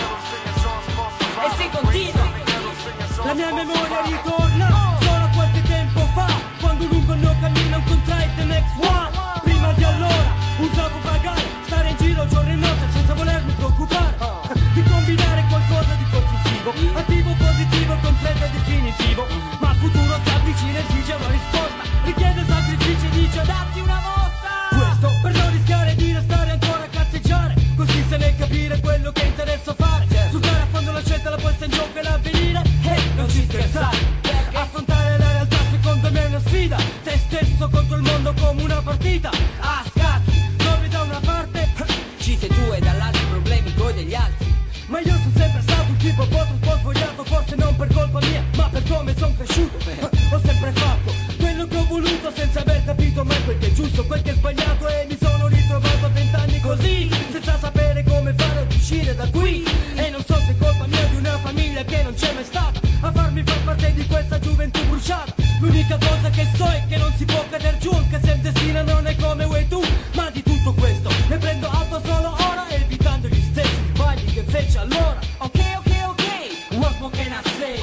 E si continua. La mia memoria ritorna solo qualche tempo fa, quando lungo il mio cammino incontrai the next one. Prima di allora usavo vagare, stare in giro giorno e notte senza volermi preoccupare di combinare qualcosa di costruttivo, attivo, positivo, concreto e definitivo. Ma il futuro si avvicina e esige una risposta, richiede sacrifici e dice datti una mossa. Questo per non rischiare di restare ancora a cazzeggiare, consiste nel capire quello che interessa fare, sfruttare a fondo la scelta, la posta in gioco e l'avvenire. Non ci scherzare, affrontare la realtà secondo me è una sfida, te stesso contro il mondo come una partita a scacchi, dove da una parte Ci sei tu e dall'altro i problemi tuoi degli altri. ma io sono sempre stato un tipo un po' sfogliato, forse non per colpa mia, ma per come sono cresciuto. Ho sempre fatto quello che ho voluto senza aver capito mai quel che è giusto, quel che è sbagliato, e mi sono ritrovato a 20 anni così, senza sapere come fare ad uscire da qui. E non so se è colpa mia di una famiglia che non c'è mai stata a farmi far parte di questa gioventù bruciata. L'unica cosa che so è che non si può cadere giù, anche se il destino non è come vuoi tu. Ma di tutto questo ne prendo atto solo ora, evitando gli stessi sbagli che fece allora. Ok, What more can I say?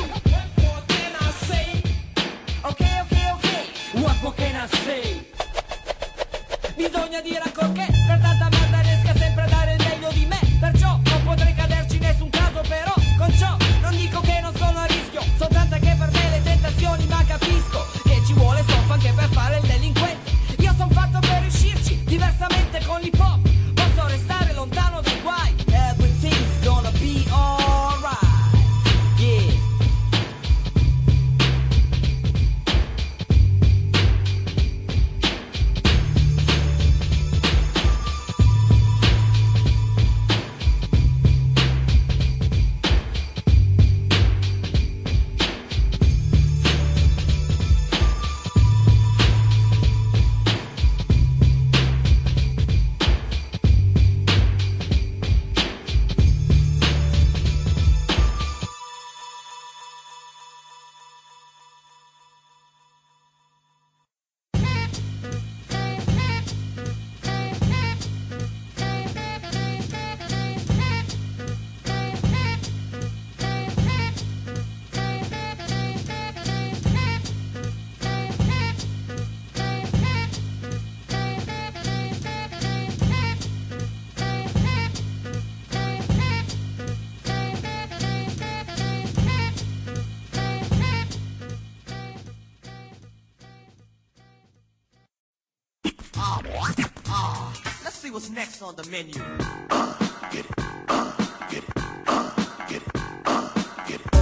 Ok, What more can I say? bisogna dire ancora che per tanta merda riesca sempre a dare il meglio di me, perciò non potrei caderci in nessun caso, però con ciò non dico che non sono a rischio, sono tante che per me le tentazioni, ma capisco che ci vuole stoffa anche per fare il delinquente. Io son fatto per riuscirci, diversamente con l'hip hop posso restare lontano dai guai. Everything's gonna be alright, yeah. Let's see what's next on the menu. Get it. Get it. Get it. Get it.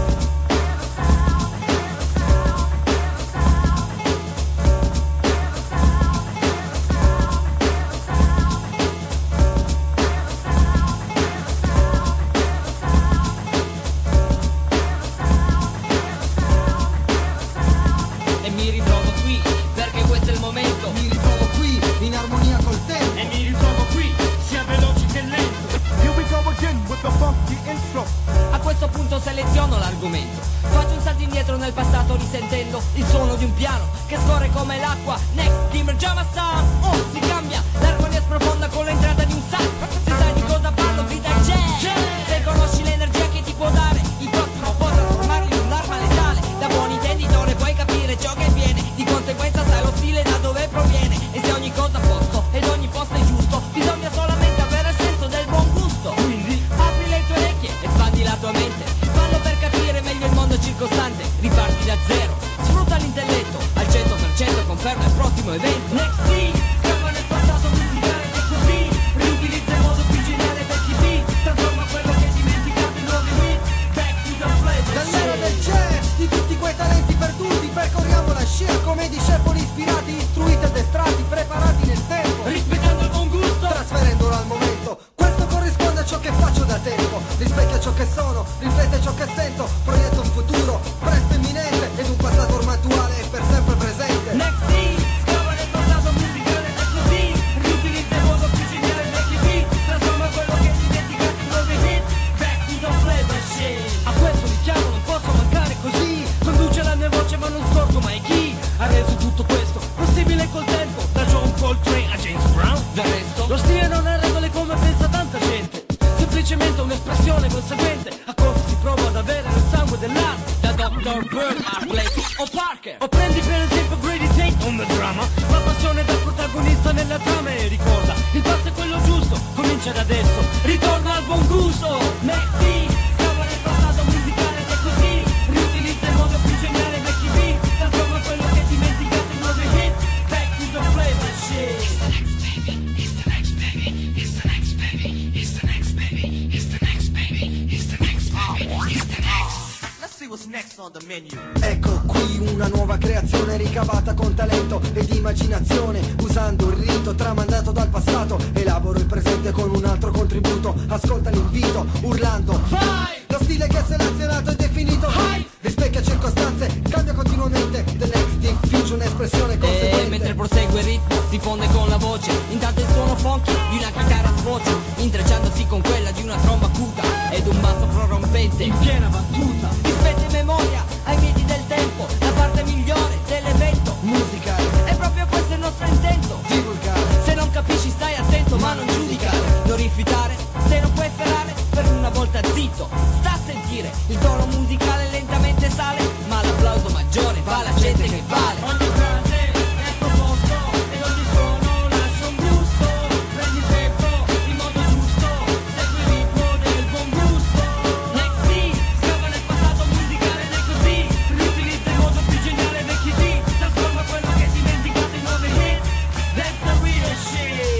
E mi ritrovo qui, perché questo è il momento. Mi ritrovo qui, in armonia col tempo. E mi ritrovo qui, sia veloce che lento. Here we go again with the funky intro. A questo punto seleziono l'argomento. Faccio un salto indietro nel passato risentendo il suono di un piano che scorre come l'acqua. Next, Kimmer Java Sound. Oh, si cambia, l'armonia sprofonda con l'entrata di un sax. Se sai di cosa parlo, grida jazz. Se conosci l'energia che ti può dare, il prossimo può trasformarlo in un'arma letale. Da buon intenditore puoi capire ciò che viene, di conseguenza sai lo stile da dove proviene. E se ogni cosa a posto ed ogni posto è giusto, bisogna solamente avere il senso del buon gusto. Quindi apri le tue orecchie, espandi la tua mente, fallo per capire meglio il mondo circostante. Riparti da zero, sfrutta l'intelletto al 100%, conferma il prossimo evento. Next beat, scava nel passato musicale ed è così. Riutilizza in modo più geniale vecchi beat, trasforma quello che hai dimenticato in nuovi hit. Back to the flavor. Dall'era del jazz, di tutti quei talenti perduti, percorriamo la scia come discepoli ispirati, istruiti ed estratti, preparati nel tempo, rispettando il buon gusto, trasferendolo al momento. Questo corrisponde a ciò che faccio da tempo, rispecchia ciò che sono, riflette ciò che sento, proietto un futuro presto imminente ed un passato ormai attuale e per sempre presente. Next beat, scava nel passato musicale ed è così. Riutilizza in modo più geniale vecchi beat, trasforma quello che hai dimenticato in nuovi hit. Back to the flavor shit. A questo richiamo non posso mancare così. Conduce la mia voce ma non scordo mai chi ha reso tutto questo possibile col tempo. Da John Coltrane a James Brown. Del resto lo stile non ha regole come pensa tanta gente, semplicemente un'espressione conseguente a cosa si prova ad avere nel sangue dell'arte. Da Dr. Bird, Art Blakey o Parker. O prendi per esempio Grady Tate on the drama, la passione da protagonista nella trama. E ricorda, il passo è quello giusto, comincia da adesso, ritorna al buon gusto. Next beat, scava nel passato musicale ed è così. Riutilizza in modo più geniale vecchi beat, trasforma quello che hai dimenticato in nuovi hit. Back to the flavor shit. It's the next baby, it's the next baby, it's the next baby, it's the next baby, it's the next baby, it's the next. Let's see what's next on the menu. Ecco qui una nuova creazione ricavata con talento ed immaginazione, usando il rito tramandato dal passato, elaboro il presente con un altro contributo. Ascolta l'invito, urlando vai! Lo stile che è selezionato e definito vai! Rispecchia circostanze, cambia continuamente. The next diffusion, espressione conseguente. E mentre prosegue il ritmo, si fonde con la voce. Intanto il suono funky di una chitarra sfocia, intrecciandosi con quella di una tromba acuta ed un basso prorompente in piena battuta. Rispetto in memoria ai miti del tempo, la parte migliore dell'evento musicale. E proprio questo è il nostro intento, divulgare. Se non capisci stai attento ma non giudicare, non rifiutare, se non puoi sperare per una volta zitto. Sta a sentire, il tono musicale lentamente sale, ma l'applauso maggiore va alla gente che vale. Ogni frase è al suo posto ed ogni suono lascia un gusto. Prendi il tempo in modo giusto, segui il ritmo del buon gusto. Next beat, scava nel passato musicale ed è così. Riutilizza in modo più geniale vecchi beat, trasforma quello che hai dimenticato in nuovi hit. That's the real shit.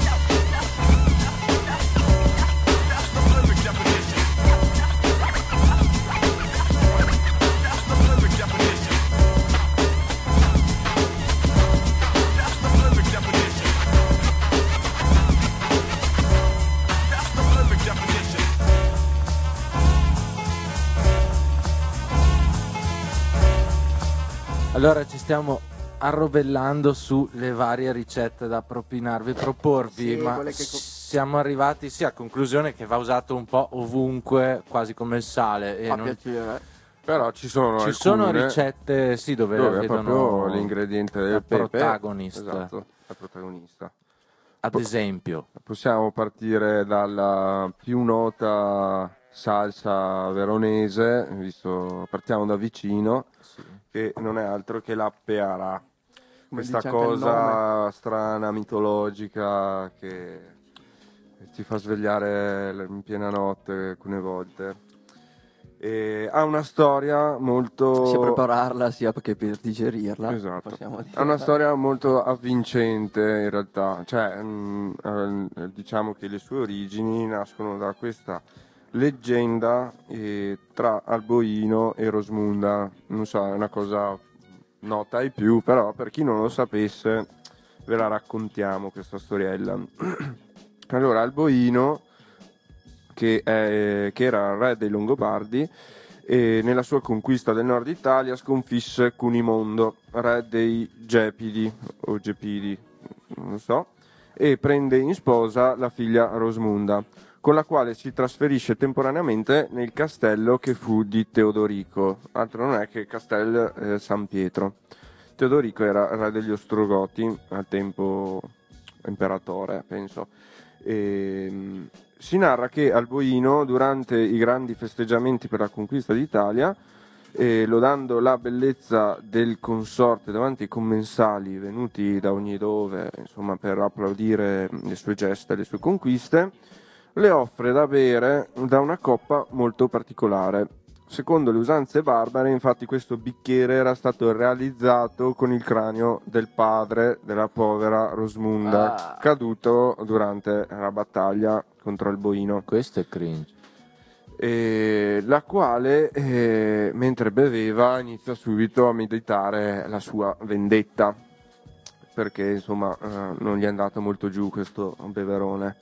Allora ci stiamo arrovellando sulle varie ricette da propinarvi, proporvi, Sì, ma quelle che siamo arrivati a conclusione che va usato un po' ovunque, quasi come il sale. E Fa non... piacere. Però ci sono Ci alcune sono ricette, sì, dove è vedono proprio l'ingrediente del pepe. protagonista. Esatto, la protagonista. Ad esempio, possiamo partire dalla più nota salsa veronese, visto partiamo da vicino, che non è altro che la pearà. Questa dice anche il cosa strana, mitologica, che ti fa svegliare in piena notte alcune volte. Ha una storia molto... Sia prepararla sia perché per digerirla. Esatto. Possiamo dire. Ha una storia molto avvincente in realtà, cioè diciamo che le sue origini nascono da questa leggenda tra Alboino e Rosmunda. Non so, è una cosa nota ai più, però per chi non lo sapesse ve la raccontiamo questa storiella. Allora, Alboino, che era il re dei Longobardi, e nella sua conquista del nord Italia sconfisse Cunimondo, re dei Gepidi o Gepidi, non so, e prende in sposa la figlia Rosmunda, con la quale si trasferisce temporaneamente nel castello che fu di Teodorico, altro non è che Castel San Pietro. Teodorico era re degli Ostrogoti, al tempo imperatore, penso. Si narra che Alboino, durante i grandi festeggiamenti per la conquista d'Italia, lodando la bellezza del consorte davanti ai commensali venuti da ogni dove, insomma, per applaudire le sue gesta e le sue conquiste, le offre da bere da una coppa molto particolare. Secondo le usanze barbare, infatti, questo bicchiere era stato realizzato con il cranio del padre della povera Rosmunda, caduto durante la battaglia contro Alboino. Questo è cringe. La quale, mentre beveva, inizia subito a meditare la sua vendetta, perché insomma non gli è andato molto giù questo beverone.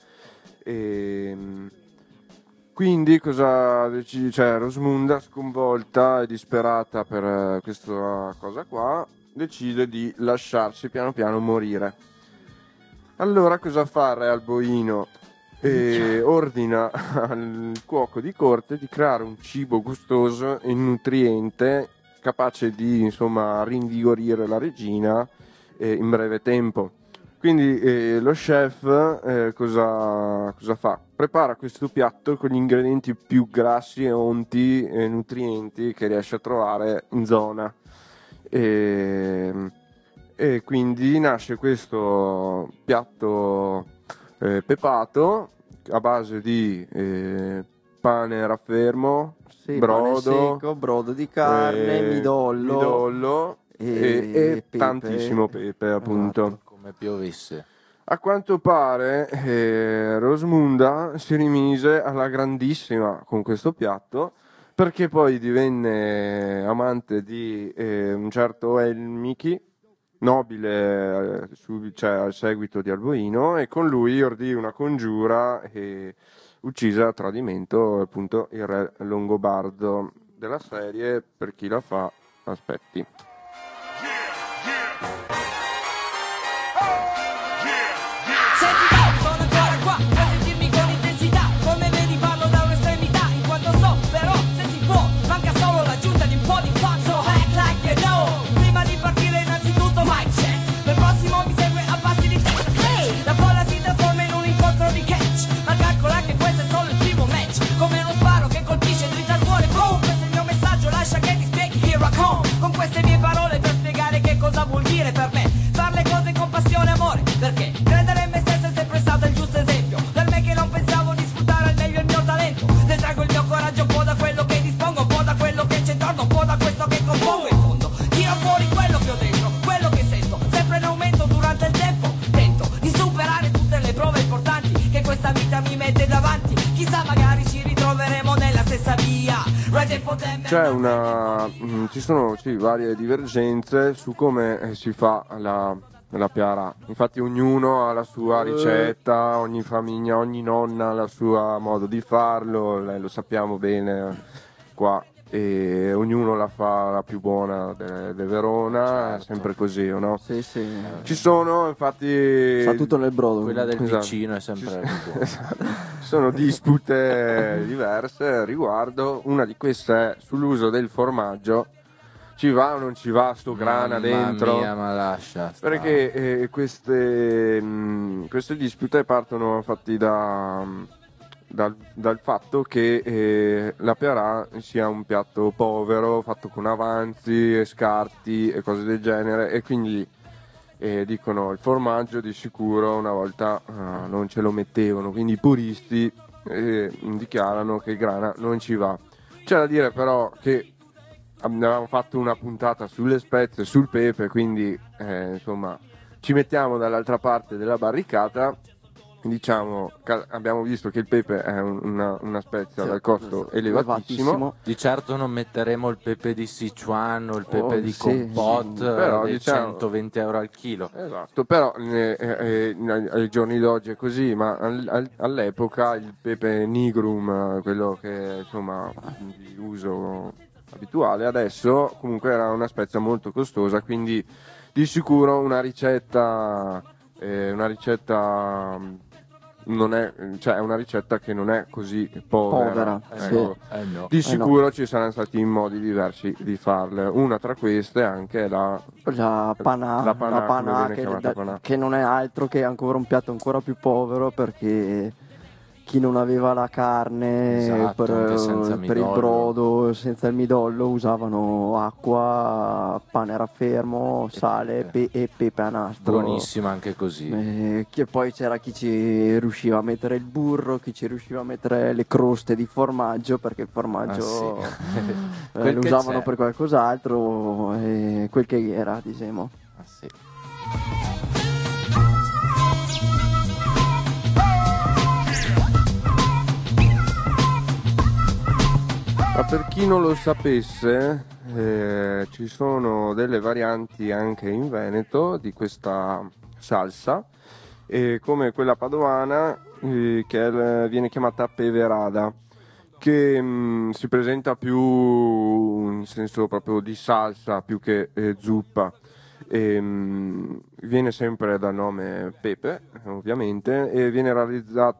Quindi cosa decide? Cioè, Rosmunda, sconvolta e disperata per questa cosa qua, decide di lasciarsi piano piano morire. Allora cosa fa re Alboino? Ordina al cuoco di corte di creare un cibo gustoso e nutriente capace di, insomma, rinvigorire la regina in breve tempo. Quindi lo chef cosa fa? Prepara questo piatto con gli ingredienti più grassi e onti e nutrienti che riesce a trovare in zona. E quindi nasce questo piatto pepato a base di pane raffermo, brodo, pane secco, brodo di carne, midollo e pepe. Tantissimo pepe, appunto. Esatto, come piovesse. A quanto pare Rosmunda si rimise alla grandissima con questo piatto, perché poi divenne amante di un certo Elmichi, nobile cioè al seguito di Alboino, e con lui ordì una congiura e uccise a tradimento appunto il re longobardo della serie. Per chi la fa, aspetti. Sono ancora qua, puoi sentirmi con intensità. Come vedi parlo da un'estremità, in quanto so però se si può, manca solo l'aggiunta di un po' di fun. So act like you know. Prima di partire innanzitutto mic check. Per prossimo mi segue a passi di testa. La folla si trasforma in un incontro di catch, ma calcola che questo è solo il primo match. Come uno sparo che colpisce dritto al cuore, boom. Questo è il mio messaggio, lascia che ti spieghi, here I come. Con queste mie parole per spiegare che cosa vuol dire per me far le cose con passione e amore. Perché credere in me stesso è sempre stato il giusto esempio. Per me che non pensavo di sfruttare al meglio il mio talento. Detraggo il mio coraggio un po' da quello che dispongo, un po' da quello che c'è intorno, un po' da questo che compongo in fondo. Tiro fuori quello che ho dentro, quello che sento, sempre in aumento durante il tempo. Tento di superare tutte le prove importanti che questa vita mi mette davanti. Chissà, magari ci ritroveremo nella stessa via. C'è ci sono varie divergenze su come si fa la piara. Infatti ognuno ha la sua ricetta, ogni famiglia, ogni nonna ha il suo modo di farlo, lo sappiamo bene qua, e ognuno la fa la più buona de Verona, certo. È sempre così, o no? Sì. Ci sono, infatti... Sta tutto nel brodo. Quella del esatto. vicino è sempre più buona. Ci sono dispute diverse riguardo, una di queste è sull'uso del formaggio. Ci va o non ci va sto grana dentro? Mia, ma lascia stare. Perché queste dispute partono infatti dal fatto che la piarà sia un piatto povero, fatto con avanzi e scarti e cose del genere, e quindi dicono il formaggio di sicuro una volta non ce lo mettevano, quindi i puristi dichiarano che il grana non ci va. C'è da dire però che avevamo fatto una puntata sulle spezie, sul pepe, quindi insomma ci mettiamo dall'altra parte della barricata. Diciamo, abbiamo visto che il pepe è una spezia dal costo elevatissimo. Di certo non metteremo il pepe di Sichuan o il pepe di Compot però, dei diciamo, 120 euro al chilo. Esatto, però ai giorni d'oggi è così, ma all'epoca il pepe nigrum, quello che insomma di uso abituale, adesso comunque era una spezia molto costosa, quindi di sicuro una ricetta non è, cioè è una ricetta che non è così povera. Ecco. No. Di sicuro ci saranno stati modi diversi di farle. Una tra queste è anche la panà, che non è altro che ancora un piatto ancora più povero, perché chi non aveva la carne per il brodo senza il midollo usavano acqua, pane raffermo, sale e pepe a nastro. Buonissima anche così. Che poi c'era chi ci riusciva a mettere il burro, chi ci riusciva a mettere le croste di formaggio, perché il formaggio lo usavano per qualcos'altro, quel che era, diciamo. Ma per chi non lo sapesse, ci sono delle varianti anche in Veneto di questa salsa, come quella padovana, che viene chiamata peverada, che si presenta più in senso proprio di salsa più che zuppa. Viene sempre dal nome pepe, ovviamente, e viene